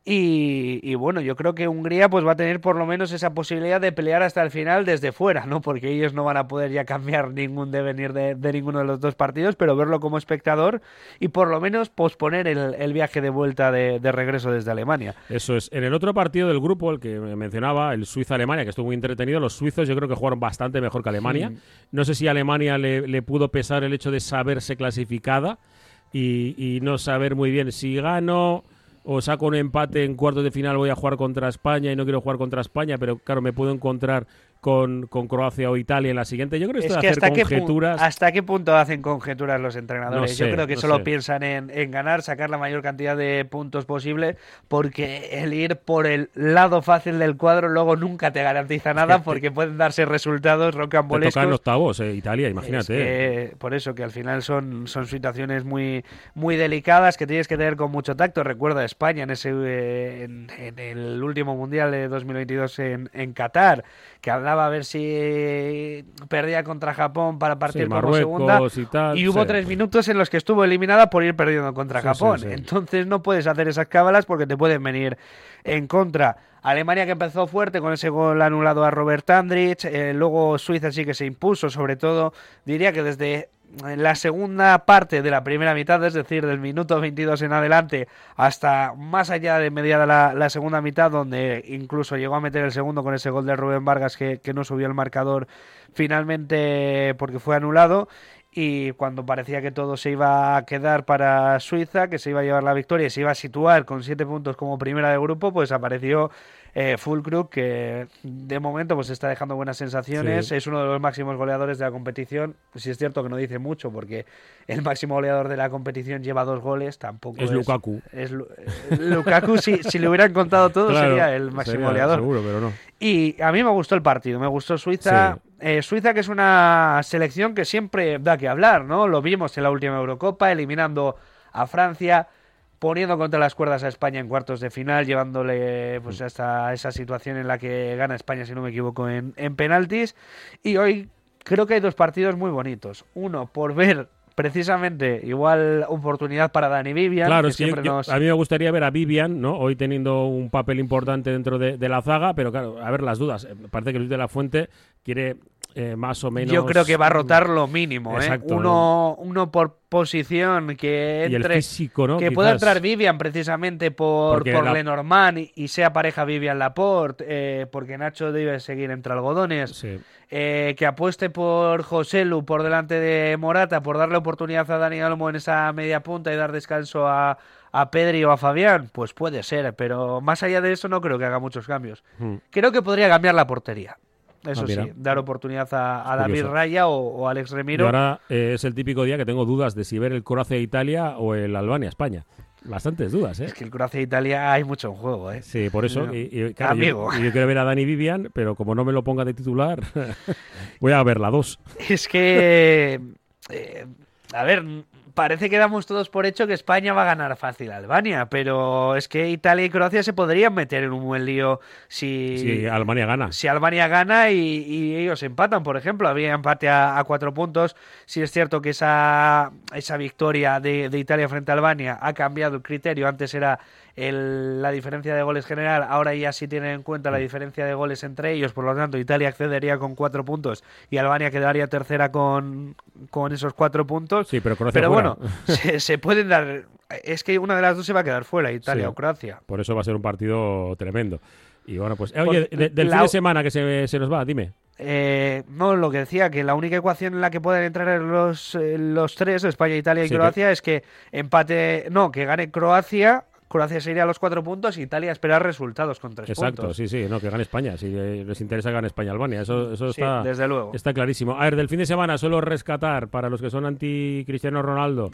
y, y bueno, yo creo que Hungría pues va a tener por lo menos esa posibilidad de pelear hasta el final desde fuera, ¿no? Porque ellos no van a poder ya cambiar ningún devenir de, de ninguno de los dos partidos, pero verlo como espectador y por lo menos posponer el, el viaje de vuelta de, de regreso desde Alemania. Eso es. En el otro partido del grupo, el que mencionaba, el Suiza-Alemania, que estuvo muy entretenido, los suizos yo creo que jugaron bastante mejor que Alemania. Sí. No sé si a Alemania le, le pudo pesar el hecho de saberse clasificada y, y no saber muy bien si gano o saco un empate en cuartos de final, voy a jugar contra España y no quiero jugar contra España, pero claro, me puedo encontrar con, con Croacia o Italia en la siguiente. Yo creo que esto Es de que hacer hasta qué, conjeturas... pu- ¿hasta qué punto hacen conjeturas los entrenadores? No sé, Yo creo que no solo sé. piensan en, en ganar, sacar la mayor cantidad de puntos posible, porque el ir por el lado fácil del cuadro luego nunca te garantiza nada, que- porque pueden darse resultados Te rocambolescos. tocan octavos, eh, Italia, imagínate. Es que, por eso, que al final son, son situaciones muy, muy delicadas que tienes que tener con mucho tacto. Recuerda España en ese eh, en, en el último Mundial de dos mil veintidós en, en Qatar, que hablaba a ver si perdía contra Japón para partir Sí, como Marruecos segunda. y tal, Y hubo sí. tres minutos en los que estuvo eliminada por ir perdiendo contra Sí, Japón. sí, sí. Entonces no puedes hacer esas cábalas porque te pueden venir en contra. Alemania, que empezó fuerte con ese gol anulado a Robert Andrich, eh, luego Suiza sí que se impuso, sobre todo diría que desde la segunda parte de la primera mitad, es decir, del minuto veintidós en adelante hasta más allá de mediada la, la segunda mitad, donde incluso llegó a meter el segundo con ese gol de Rubén Vargas que, que no subió el marcador finalmente porque fue anulado. Y cuando parecía que todo se iba a quedar para Suiza, que se iba a llevar la victoria y se iba a situar con siete puntos como primera de grupo, pues apareció eh, Füllkrug, que de momento pues está dejando buenas sensaciones. Sí. Es uno de los máximos goleadores de la competición. Sí es cierto que no dice mucho, porque el máximo goleador de la competición lleva dos goles, tampoco Es es... Lukaku. Es Lu- eh, Lukaku, si, si le hubieran contado todo, Claro, sería el máximo sería, goleador. seguro, pero no. Y a mí me gustó el partido, me gustó Suiza. Sí. Eh, Suiza, que es una selección que siempre da que hablar, ¿no? Lo vimos en la última Eurocopa, eliminando a Francia, poniendo contra las cuerdas a España en cuartos de final, llevándole pues hasta esa situación en la que gana España, si no me equivoco, en, en penaltis. Y hoy creo que hay dos partidos muy bonitos. Uno, por ver precisamente igual oportunidad para Dani Vivian, Claro, que es que yo- siempre yo- nos... a mí me gustaría ver a Vivian, ¿no? Hoy teniendo un papel importante dentro de, de la zaga, pero claro, a ver las dudas. Eh, Parece que Luis de la Fuente quiere eh, más o menos... Yo creo que va a rotar lo mínimo, ¿eh? Exacto. Uno, uno por posición que Y el entre, físico, ¿no? que pueda Quizás. entrar Vivian precisamente por, Porque por la- Lenormand y, y sea pareja Vivian Laporte, eh, porque Nacho debe seguir entre algodones. Sí. Eh, que apueste por Joselu por delante de Morata, por darle oportunidad a Dani Olmo en esa media punta y dar descanso a, a Pedri o a Fabián, pues puede ser, pero más allá de eso no creo que haga muchos cambios. Hmm. Creo que podría cambiar la portería. Eso Ah, mira. sí, dar oportunidad a, a Es David curioso. Raya o, o Alex Y Remiro. ahora eh, es el típico día que tengo dudas de si ver el Croacia-Italia o el Albania-España. Bastantes dudas, ¿eh? Es que el Croacia-Italia hay mucho en juego, ¿eh? Sí, por eso. No. Y, y, claro, Amigo. Yo, yo quiero ver a Dani Vivian, pero como no me lo ponga de titular, voy a ver la dos. Es que, eh, a ver, parece que damos todos por hecho que España va a ganar fácil a Albania, pero es que Italia y Croacia se podrían meter en un buen lío si, Si Alemania gana. si Albania gana y, y ellos empatan, por ejemplo. Había empate a, a cuatro puntos. Sí es cierto que esa, esa victoria de, de Italia frente a Albania ha cambiado el criterio. Antes era el, la diferencia de goles general, ahora ya sí tienen en cuenta la diferencia de goles entre ellos. Por lo tanto, Italia accedería con cuatro puntos y Albania quedaría tercera con, con esos cuatro puntos. Sí, pero Croacia Pero fuera. bueno, se, se pueden dar... Es que una de las dos se va a quedar fuera, Italia Sí. o Croacia. Por eso va a ser un partido tremendo. Y bueno, pues, eh, Por- oye, de- del la- fin de semana que se, se nos va, dime. Eh, no, lo que decía, que la única ecuación en la que pueden entrar los, eh, los tres, España, Italia y Sí, Croacia, es que empate, no, que gane Croacia, Croacia se iría a los cuatro puntos, Italia esperar resultados con tres Exacto, puntos. sí, sí, no, que gane España. Si eh, les interesa que gane España-Albania, eso, eso Sí, está, desde luego. está clarísimo. A ver, del fin de semana suelo rescatar para los que son anti-Cristiano Ronaldo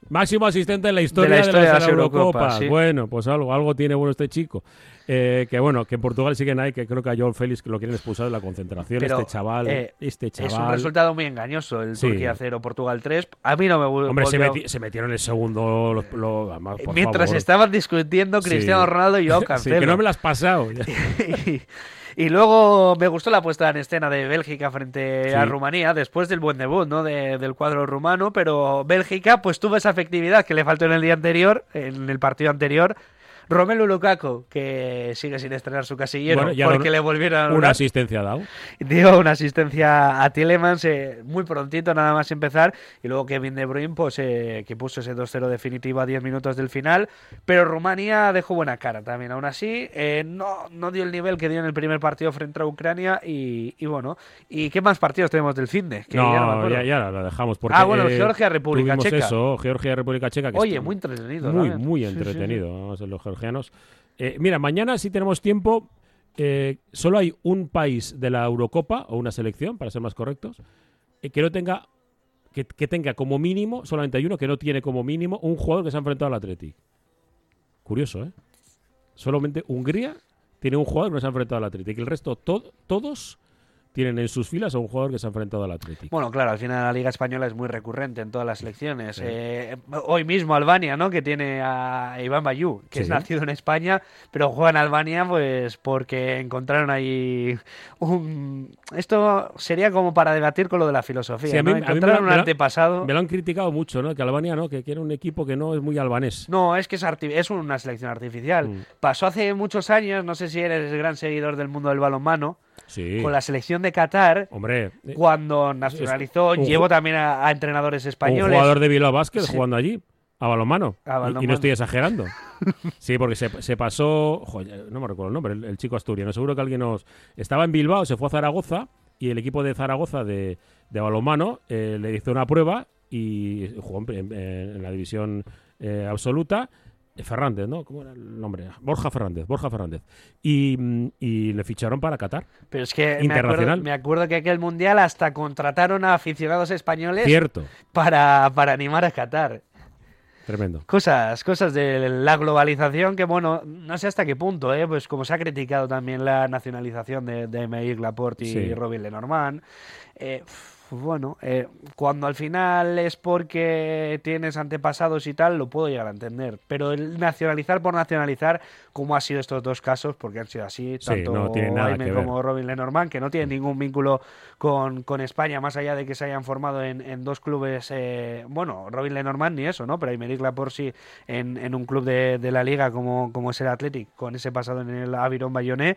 Máximo asistente en la historia de, de, la historia de las, de las Eurocopas. Eurocopas. Sí. Bueno, pues algo, algo tiene bueno este chico. Eh, que bueno, que en Portugal siguen ahí, que creo que a João Félix que lo quieren expulsar de la concentración. Pero, este chaval, eh, este chaval. Es un resultado muy engañoso el Sí. Turquía cero, Portugal tres. A mí no me volvió. Hombre, se, meti- se metieron en el segundo. Los, los- además, por Mientras favor. estaban discutiendo Cristiano Sí. Ronaldo y yo Sí, Cancelo. que no me las has pasado. y, y luego me gustó la puesta en escena de Bélgica frente Sí. a Rumanía, después del buen debut, ¿no? De- del cuadro rumano, pero Bélgica pues tuvo esa efectividad que le faltó en el día anterior, en el partido anterior. Romelu Lukaku, que sigue sin estrenar su casillero Bueno, ya porque no- le volvieron a Una anular. asistencia ha dado. Dio una asistencia a Tielemans eh, muy prontito, nada más empezar. Y luego Kevin De Bruyne, pues, eh, que puso ese dos cero definitivo a diez minutos del final. Pero Rumanía dejó buena cara también. Aún así, eh, no, no dio el nivel que dio en el primer partido frente a Ucrania. Y, y bueno, ¿y qué más partidos tenemos del finde? Que No, ya no me acuerdo. ya, ya lo dejamos. Porque, Ah, bueno, eh, Georgia, República tuvimos Checa. eso, Georgia, República Checa. Que Oye, está muy entretenido. Muy, también. muy Sí, sí, sí. entretenido. Vamos a ser los georgianos. Eh, mira, mañana si tenemos tiempo, eh, solo hay un país de la Eurocopa, o una selección, para ser más correctos, eh, que no tenga, que, que tenga como mínimo, solamente hay uno que no tiene como mínimo un jugador que se ha enfrentado al Athletic. Curioso, ¿eh? Solamente Hungría tiene un jugador que no se ha enfrentado al Athletic. El resto, to- todos tienen en sus filas a un jugador que se ha enfrentado al Athletic. Bueno, claro, al final la Liga Española es muy recurrente en todas las selecciones. Sí. Eh, hoy mismo Albania, ¿no? Que tiene a Iván Bayú, que es Sí. nacido en España, pero juega en Albania pues porque encontraron ahí un... Esto sería como para debatir con lo de la filosofía, Sí, a mí- ¿no? a mí me Encontraron lo- un me lo- antepasado... Me lo han criticado mucho, ¿no? Que Albania, ¿no? Que quiere un equipo que no es muy albanés. No, es que es, arti- es una selección artificial. Mm. Pasó hace muchos años, no sé si eres gran seguidor del mundo del balonmano, Sí. con la selección de Qatar, Hombre, eh, cuando nacionalizó, un ju- llevó también a, a entrenadores españoles. un jugador de Bilbao Basket Sí. jugando allí, a balonmano. A Y- Y, balonmano. no estoy exagerando. Sí, porque se, se pasó, joder, no me recuerdo el nombre, el, el chico asturiano. Seguro que alguien nos... Estaba en Bilbao, se fue a Zaragoza y el equipo de Zaragoza de, de balonmano eh, le hizo una prueba y jugó en, en- en la división eh, absoluta. Eh, Fernández, ¿no? ¿Cómo era el nombre? Borja Fernández, Borja Fernández. Y, mm, y le ficharon para Qatar. Pero es que me acuerdo, Internacional. me acuerdo que aquel mundial hasta contrataron a aficionados españoles Cierto. para, para animar a Qatar. Tremendo. Cosas, cosas de la globalización que, bueno, no sé hasta qué punto, ¿eh? Pues como se ha criticado también la nacionalización de, de Aymeric Laporte y Sí. Robin Lenormand. Eh, bueno, eh, cuando al final es porque tienes antepasados y tal, lo puedo llegar a entender. Pero el nacionalizar por nacionalizar, como ha sido estos dos casos, porque han sido así, Sí, tanto no tiene nada Aymen que ver. como Robin Lenormand, que no tienen ningún vínculo con, con España, más allá de que se hayan formado en, en dos clubes, eh, bueno, Robin Lenormand ni eso, ¿no? Pero Aymeric Laporte sí en, en un club de, de la liga como, como es el Athletic, con ese pasado en el Aviron Bayonné.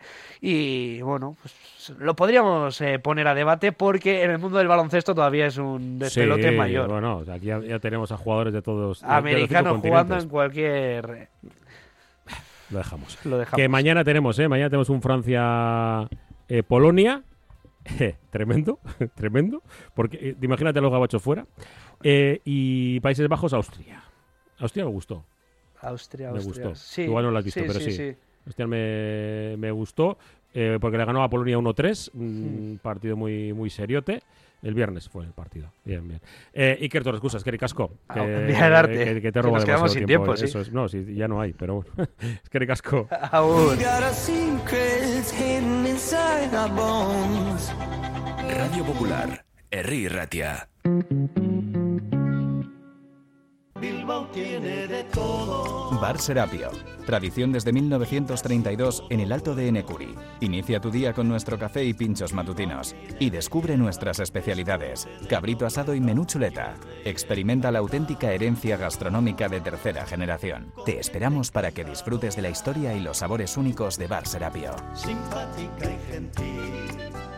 Y bueno, pues lo podríamos eh, poner a debate porque en el mundo del baloncesto todavía es un despelote Sí, mayor. Bueno, aquí ya, ya tenemos a jugadores de todos. de- de los cinco Americanos jugando continentes. en cualquier... Lo dejamos. Lo dejamos. Que mañana tenemos, ¿eh? Mañana tenemos un Francia-Polonia. tremendo, tremendo. Porque eh, imagínate a los gabachos fuera. Eh, y Países Bajos, Austria. Austria me gustó. Austria, Me Austria. gustó. Sí, Igual no lo has visto, sí, pero sí. sí, sí. Austria me, me gustó. eh, porque le ganó a Polonia uno tres. Un partido muy, muy seriote. El viernes fue el partido. Bien, bien. Eh, Iker Torres, excusas, que ricasco. Que, Ah, enviar arte. que, que te Que roba nos quedamos demasiado sin tiempo. tiempo, sí. Eso es, no, sí, ya no hay, pero bueno. Es que ricasco. Aún. Radio Popular, Herri Ratia. Bilbao tiene de todo. Bar Serapio. Tradición desde mil novecientos treinta y dos en el Alto de Enecuri. Inicia tu día con nuestro café y pinchos matutinos. Y descubre nuestras especialidades. Cabrito asado y menú chuleta. Experimenta la auténtica herencia gastronómica de tercera generación. Te esperamos para que disfrutes de la historia y los sabores únicos de Bar Serapio. Simpática y gentil.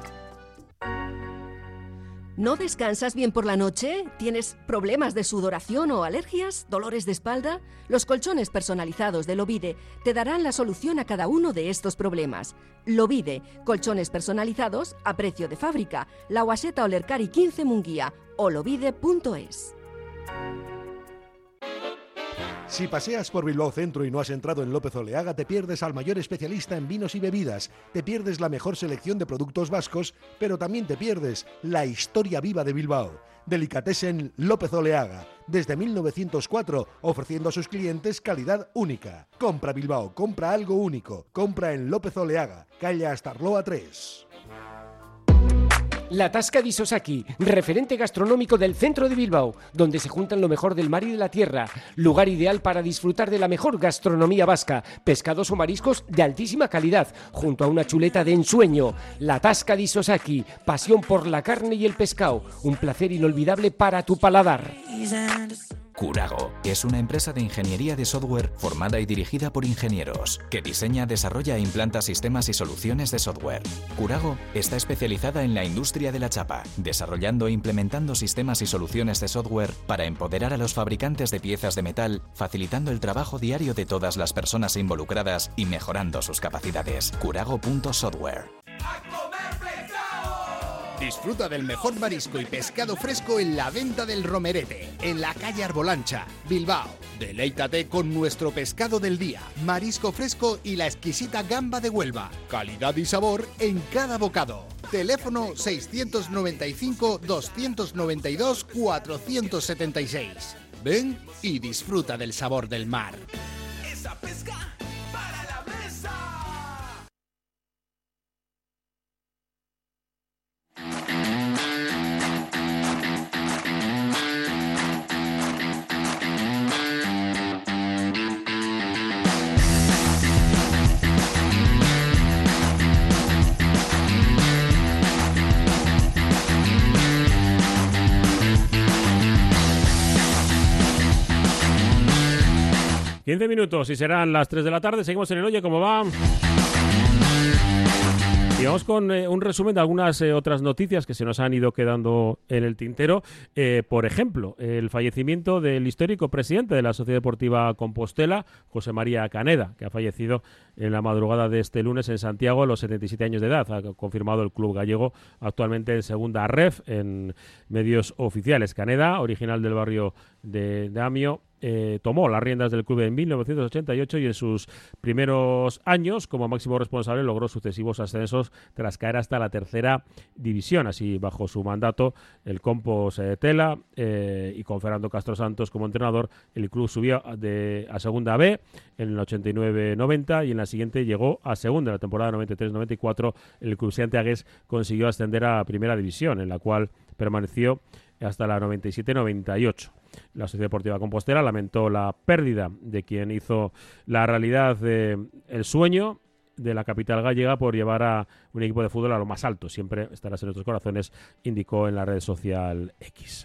¿No descansas bien por la noche? ¿Tienes problemas de sudoración o alergias? ¿Dolores de espalda? Los colchones personalizados de Lovide te darán la solución a cada uno de estos problemas. Lovide, colchones personalizados a precio de fábrica. La Guaseta Olercari quince Munguía o lovide punto es. Si paseas por Bilbao Centro y no has entrado en López Oleaga, te pierdes al mayor especialista en vinos y bebidas, te pierdes la mejor selección de productos vascos, pero también te pierdes la historia viva de Bilbao. Delicatessen López Oleaga, desde mil novecientos cuatro, ofreciendo a sus clientes calidad única. Compra Bilbao, compra algo único, compra en López Oleaga, calle Astarloa tres. La Tasca di Sosaki, referente gastronómico del centro de Bilbao, donde se juntan lo mejor del mar y de la tierra. Lugar ideal para disfrutar de la mejor gastronomía vasca, pescados o mariscos de altísima calidad, junto a una chuleta de ensueño. La Tasca di Sosaki, pasión por la carne y el pescado, un placer inolvidable para tu paladar. Curago es una empresa de ingeniería de software formada y dirigida por ingenieros, que diseña, desarrolla e implanta sistemas y soluciones de software. Curago está especializada en la industria de la chapa, desarrollando e implementando sistemas y soluciones de software para empoderar a los fabricantes de piezas de metal, facilitando el trabajo diario de todas las personas involucradas y mejorando sus capacidades. Curago punto software. Disfruta del mejor marisco y pescado fresco en la Venta del Romerete, en la calle Arbolancha, Bilbao. Deleítate con nuestro pescado del día, marisco fresco y la exquisita gamba de Huelva. Calidad y sabor en cada bocado. Teléfono seiscientos noventa y cinco, doscientos noventa y dos, cuatrocientos setenta y seis. Ven y disfruta del sabor del mar. Esa pesca para la mesa. quince minutos y serán las tres de la tarde. Seguimos en el Oye, ¿cómo va? Y vamos con eh, un resumen de algunas eh, otras noticias que se nos han ido quedando en el tintero. Eh, por ejemplo, el fallecimiento del histórico presidente de la Sociedad Deportiva Compostela, José María Caneda, que ha fallecido en la madrugada de este lunes en Santiago a los setenta y siete años de edad. Ha confirmado el club gallego, actualmente en segunda ref en medios oficiales. Caneda, original del barrio de, de Amio, Eh, tomó las riendas del club en mil novecientos ochenta y ocho y en sus primeros años como máximo responsable logró sucesivos ascensos tras caer hasta la tercera división. Así, bajo su mandato, el Compos eh, Tela eh, y con Fernando Castro Santos como entrenador, el club subió de, a segunda B en el ochenta y nueve noventa y en la siguiente llegó a segunda. En la temporada noventa y tres noventa y cuatro el club santiagués consiguió ascender a primera división, en la cual permaneció hasta la noventa y siete noventa y ocho. La Sociedad Deportiva Compostela lamentó la pérdida de quien hizo la realidad de el sueño de la capital gallega por llevar a un equipo de fútbol a lo más alto. Siempre estarás en nuestros corazones, indicó en la red social X.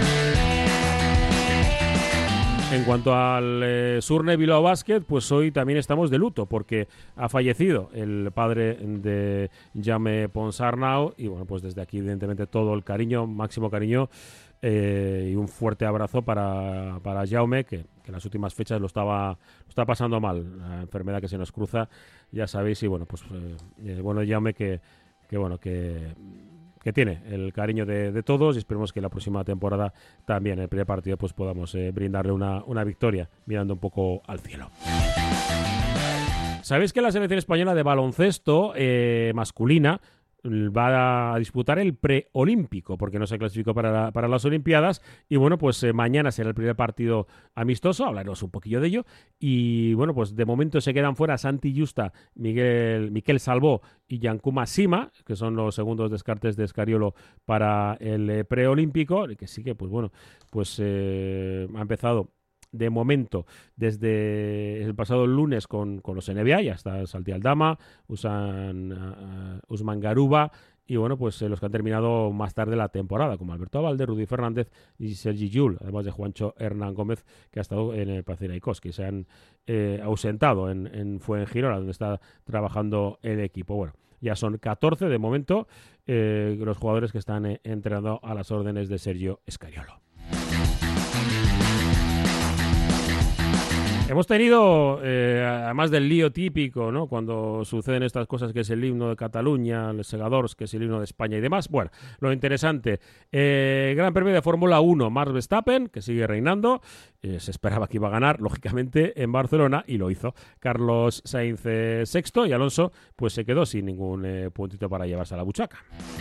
En cuanto al eh, Surne Bilbao Basket, pues hoy también estamos de luto porque ha fallecido el padre de Jaume Ponsarnau y bueno, pues desde aquí evidentemente todo el cariño, máximo cariño eh, y un fuerte abrazo para, para Jaume, que, que en las últimas fechas lo estaba, lo estaba pasando mal, la enfermedad que se nos cruza, ya sabéis, y bueno, pues eh, eh, bueno, Jaume que, que bueno, que... que tiene el cariño de, de todos y esperemos que la próxima temporada también, el primer partido, pues podamos eh, brindarle una, una victoria mirando un poco al cielo. ¿Sabéis que la selección española de baloncesto eh, masculina va a disputar el preolímpico porque no se clasificó para, la, para las Olimpiadas y bueno, pues eh, mañana será el primer partido amistoso, hablaremos un poquillo de ello y bueno, pues de momento se quedan fuera Santi Justa, Miguel, Miquel Salvó y Giancuma Sima, que son los segundos descartes de Scariolo para el eh, preolímpico, que sí que pues bueno, pues eh, ha empezado de momento desde el pasado lunes con, con los N B A, ya está Salti Aldama, Usan, uh, Usman Garuba y bueno, pues eh, los que han terminado más tarde la temporada, como Alberto Abalde, Rudy Fernández y Sergi Llull, además de Juancho Hernán Gómez, que ha estado en el Panathinaikos, que se han eh, ausentado en, en Fuengirola, donde está trabajando el equipo. Bueno, ya son catorce de momento eh, los jugadores que están eh, entrenando a las órdenes de Sergio Scariolo. Hemos tenido, eh, además del lío típico, ¿no? Cuando suceden estas cosas, que es el himno de Cataluña, el Segadors, que es el himno de España y demás. Bueno, lo interesante, eh, Gran Premio de Fórmula uno, Max Verstappen, que sigue reinando. Eh, se esperaba que iba a ganar, lógicamente, en Barcelona, y lo hizo. Carlos Sainz eh, sexto, y Alonso pues se quedó sin ningún eh, puntito para llevarse a la buchaca.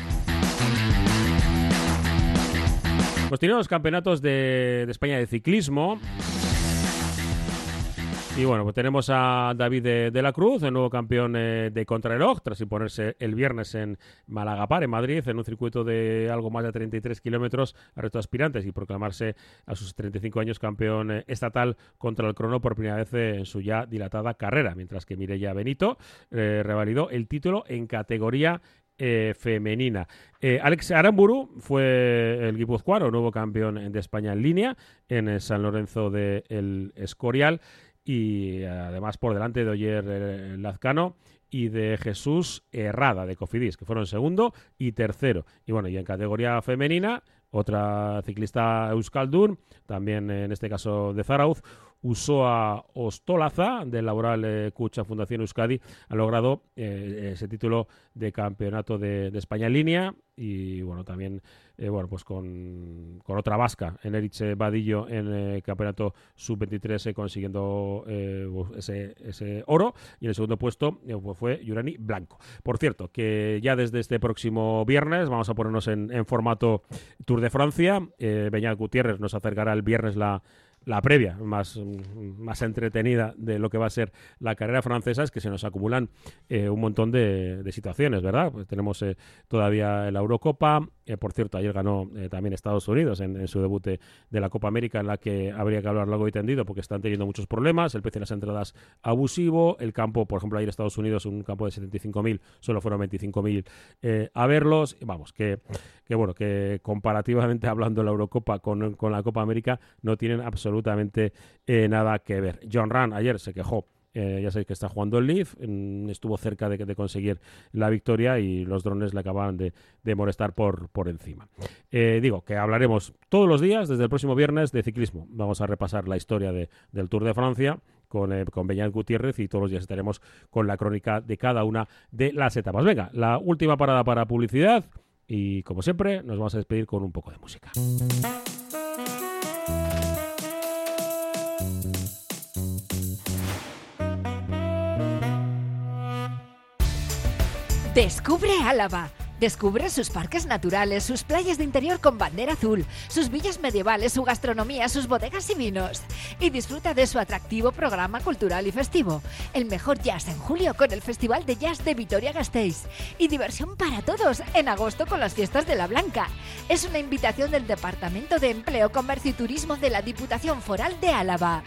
Pues tenemos los campeonatos de, de España de ciclismo. Y bueno, pues tenemos a David de, de la Cruz, el nuevo campeón eh, de contrarreloj, tras imponerse el viernes en Malagapar, en Madrid, en un circuito de algo más de treinta y tres kilómetros al resto de aspirantes, y proclamarse a sus treinta y cinco años campeón eh, estatal contra el crono por primera vez eh, en su ya dilatada carrera, mientras que Mireia Benito eh, revalidó el título en categoría Eh, femenina. Eh, Alex Aramburu fue el guipuzcoano, nuevo campeón de España en línea en el San Lorenzo de El Escorial, y además por delante de Oyer eh, Lazcano y de Jesús Herrada de Cofidis, que fueron segundo y tercero. Y bueno, y en categoría femenina, otra ciclista euskaldun, también en este caso de Zarauz, Usoa Ostolaza, del Laboral eh, Cucha Fundación Euskadi, ha logrado eh, ese título de campeonato de, de España en línea. Y bueno, también eh, bueno, pues con, con otra vasca, Eneritz Badillo, en el campeonato sub veintitrés, eh, consiguiendo eh, ese, ese oro. Y en el segundo puesto eh, pues fue Yurani Blanco. Por cierto, que ya desde este próximo viernes vamos a ponernos en, en formato Tour de Francia. eh, Beñat Gutiérrez nos acercará el viernes la la previa más, más entretenida de lo que va a ser la carrera francesa. Es que se nos acumulan eh, un montón de, de situaciones, ¿verdad? Pues tenemos eh, todavía la Eurocopa. Eh, por cierto, ayer ganó eh, también Estados Unidos en, en su debut de, de la Copa América, en la que habría que hablar largo y tendido porque están teniendo muchos problemas. El precio de las entradas abusivo. El campo, por ejemplo, ayer Estados Unidos, un campo de setenta y cinco mil, solo fueron veinticinco mil eh, a verlos. Vamos, que, que bueno, que comparativamente hablando, la Eurocopa con, con la Copa América no tienen absolutamente absolutamente eh, nada que ver. John Ram ayer se quejó, eh, ya sabéis que está jugando el Leaf, mm, estuvo cerca de, de conseguir la victoria y los drones le acababan de, de molestar por, por encima. Eh, digo que hablaremos todos los días desde el próximo viernes de ciclismo. Vamos a repasar la historia de, del Tour de Francia con, eh, con Beñat Gutiérrez, y todos los días estaremos con la crónica de cada una de las etapas. Venga, la última parada para publicidad, y como siempre nos vamos a despedir con un poco de música. Descubre Álava. Descubre sus parques naturales, sus playas de interior con bandera azul, sus villas medievales, su gastronomía, sus bodegas y vinos. Y disfruta de su atractivo programa cultural y festivo. El mejor jazz en julio con el Festival de Jazz de Vitoria-Gasteiz. Y diversión para todos en agosto con las fiestas de la Blanca. Es una invitación del Departamento de Empleo, Comercio y Turismo de la Diputación Foral de Álava.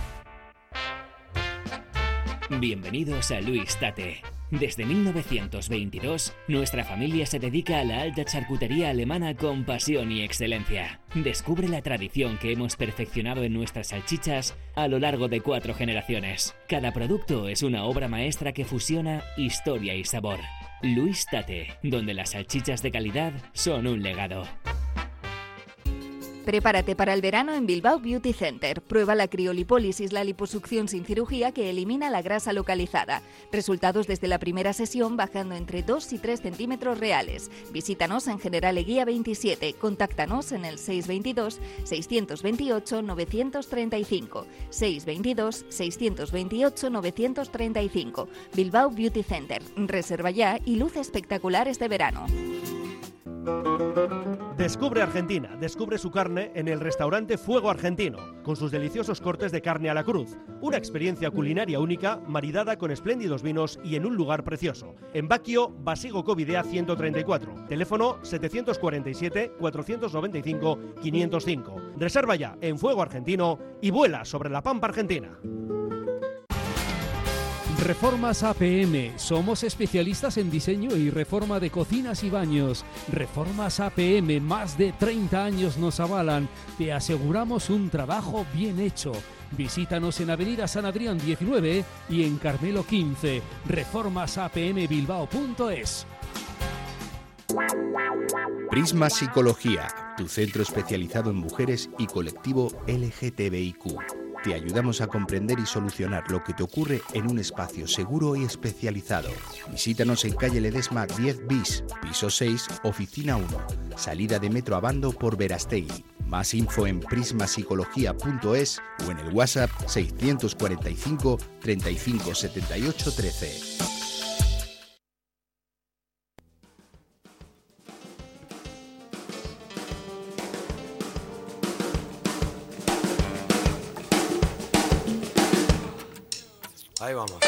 Bienvenidos a Luis Tate. Desde mil novecientos veintidós, nuestra familia se dedica a la alta charcutería alemana con pasión y excelencia. Descubre la tradición que hemos perfeccionado en nuestras salchichas a lo largo de cuatro generaciones. Cada producto es una obra maestra que fusiona historia y sabor. Luis Tate, donde las salchichas de calidad son un legado. Prepárate para el verano en Bilbao Beauty Center. Prueba la criolipólisis, la liposucción sin cirugía que elimina la grasa localizada. Resultados desde la primera sesión bajando entre dos y tres centímetros reales. Visítanos en General Eguía veintisiete. Contáctanos en el seis veintidós, seiscientos veintiocho, novecientos treinta y cinco. seis veintidós, seiscientos veintiocho, novecientos treinta y cinco. Bilbao Beauty Center. Reserva ya y luce espectacular este verano. Descubre Argentina, descubre su carne en el restaurante Fuego Argentino, con sus deliciosos cortes de carne a la cruz. Una experiencia culinaria única, maridada con espléndidos vinos y en un lugar precioso. En Baquio, Basigo Covidea ciento treinta y cuatro. Teléfono setecientos cuarenta y siete, cuatrocientos noventa y cinco, quinientos cinco. Reserva ya en Fuego Argentino y vuela sobre la pampa argentina. Reformas A P M. Somos especialistas en diseño y reforma de cocinas y baños. Reformas A P M, más de treinta años nos avalan. Te aseguramos un trabajo bien hecho. Visítanos en Avenida San Adrián diecinueve y en Carmelo quince. reformas a p m bilbao punto es. Prisma Psicología, tu centro especializado en mujeres y colectivo L G T B I Q. Te ayudamos a comprender y solucionar lo que te ocurre en un espacio seguro y especializado. Visítanos en calle Ledesma diez bis, piso seis, oficina uno, salida de Metro Abando por Verastegui. Más info en prismapsicología punto es o en el WhatsApp seiscientos cuarenta y cinco, treinta y cinco, setenta y ocho, trece. Ahí vamos.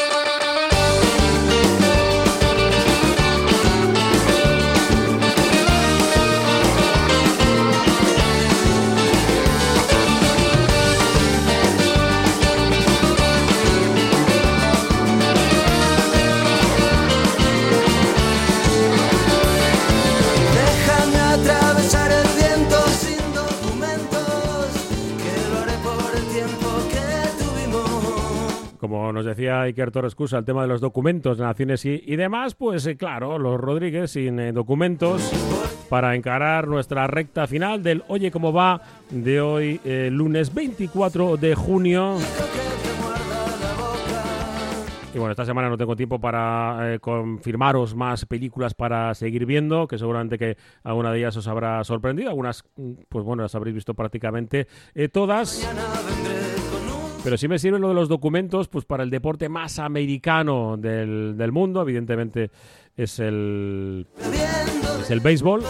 Déjame atravesar el viento sin documentos, que lo haré por el tiempo que tuvimos. Como nos decía Iker Torres Cusa, el tema de los documentos, naciones y, y demás, pues eh, claro, los Rodríguez sin eh, documentos para encarar nuestra recta final del Oye Cómo Va de hoy, eh, lunes veinticuatro de junio. Y bueno, esta semana no tengo tiempo para eh, confirmaros más películas para seguir viendo, que seguramente que alguna de ellas os habrá sorprendido. Algunas, pues bueno, las habréis visto prácticamente eh, todas. Pero sí me sirve lo de los documentos pues para el deporte más americano del, del mundo. Evidentemente es el, es el béisbol.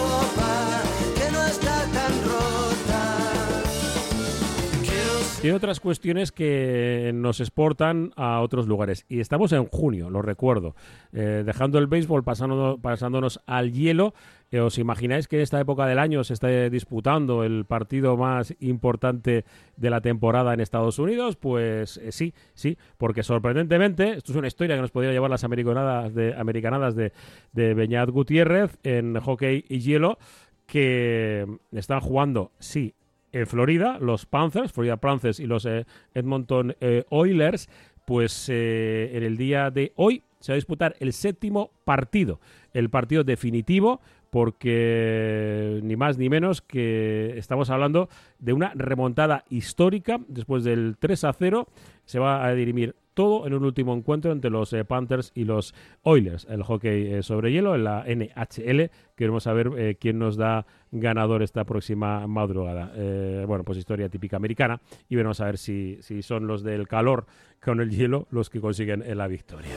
Tiene otras cuestiones que nos exportan a otros lugares. Y estamos en junio, lo recuerdo. Eh, dejando el béisbol, pasando, pasándonos al hielo. Eh, ¿Os imagináis que en esta época del año se está disputando el partido más importante de la temporada en Estados Unidos? Pues eh, sí, sí, porque sorprendentemente, esto es una historia que nos podría llevar las americanadas de, americanadas de, de Beñat Gutiérrez en hockey y hielo, que están jugando, sí, en Florida, los Panthers, Florida Panthers y los eh, Edmonton eh, Oilers, pues eh, en el día de hoy se va a disputar el séptimo partido, el partido definitivo, porque ni más ni menos que estamos hablando de una remontada histórica. Después del tres a cero se va a dirimir todo en un último encuentro entre los eh, Panthers y los Oilers. El hockey eh, sobre hielo en la N H L. Queremos saber eh, quién nos da ganador esta próxima madrugada. Eh, bueno, pues historia típica americana, y veremos a ver si, si son los del calor con el hielo los que consiguen eh, la victoria.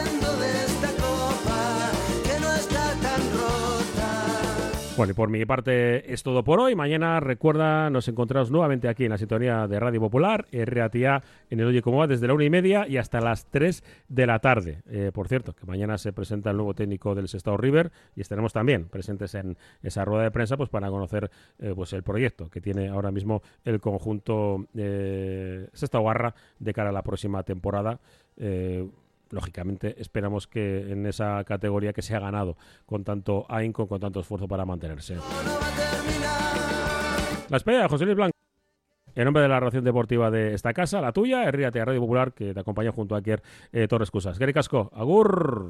Bueno, y por mi parte es todo por hoy. Mañana, recuerda, nos encontramos nuevamente aquí en la sintonía de Radio Popular, R A T A, en el Oye Cómo Va, desde la una y media y hasta las tres de la tarde. Eh, por cierto, que mañana se presenta el nuevo técnico del Sestao River y estaremos también presentes en esa rueda de prensa pues para conocer eh, pues el proyecto que tiene ahora mismo el conjunto eh, Sestao Garra de cara a la próxima temporada. Eh, Lógicamente esperamos que en esa categoría que se ha ganado con tanto ahínco, con tanto esfuerzo para mantenerse. La espera de José Luis Blanco. En nombre de la relación deportiva de esta casa, la tuya, R A T A Radio Popular, que te acompaña junto a Iker eh, Torres Cusas. Gary Casco, agur.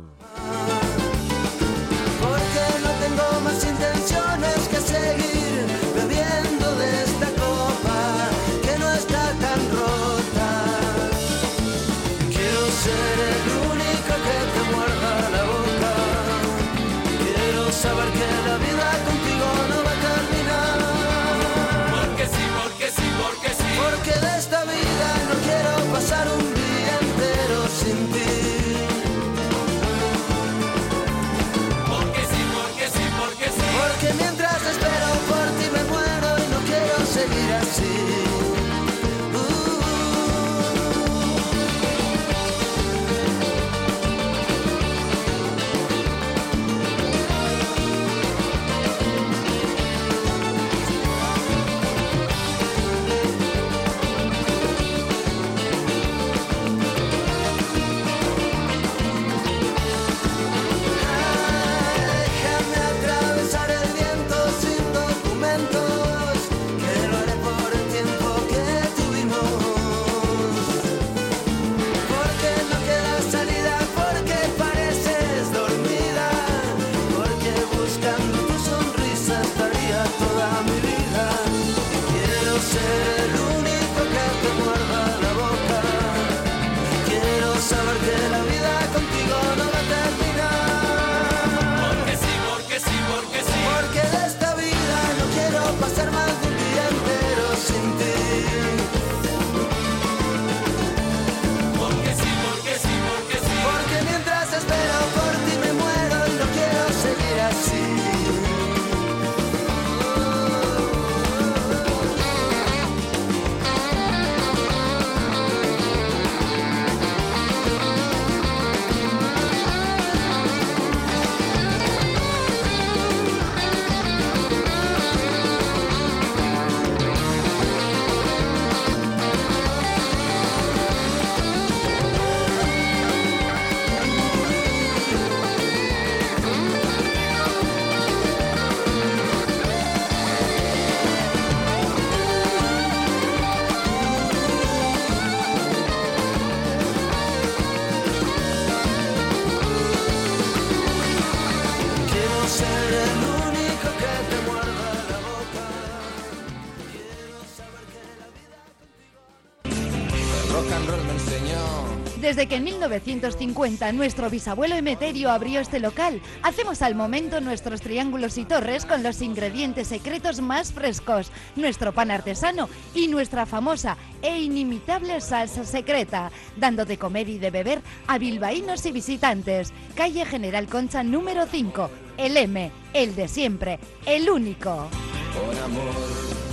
Porque no tengo más intenciones que seguir bebiendo de esta copa que no está tan rota. Quiero ser el único que te muerda la boca. Quiero saber que la vida contigo no va a terminar. Porque sí, porque sí, porque sí. Porque de esta vida no quiero pasar un día entero sin ti. Desde que en mil novecientos cincuenta nuestro bisabuelo Emeterio abrió este local, hacemos al momento nuestros triángulos y torres con los ingredientes secretos más frescos, nuestro pan artesano y nuestra famosa e inimitable salsa secreta, dando de comer y de beber a bilbaínos y visitantes. Calle General Concha número cinco, el M, el de siempre, el único. Con amor.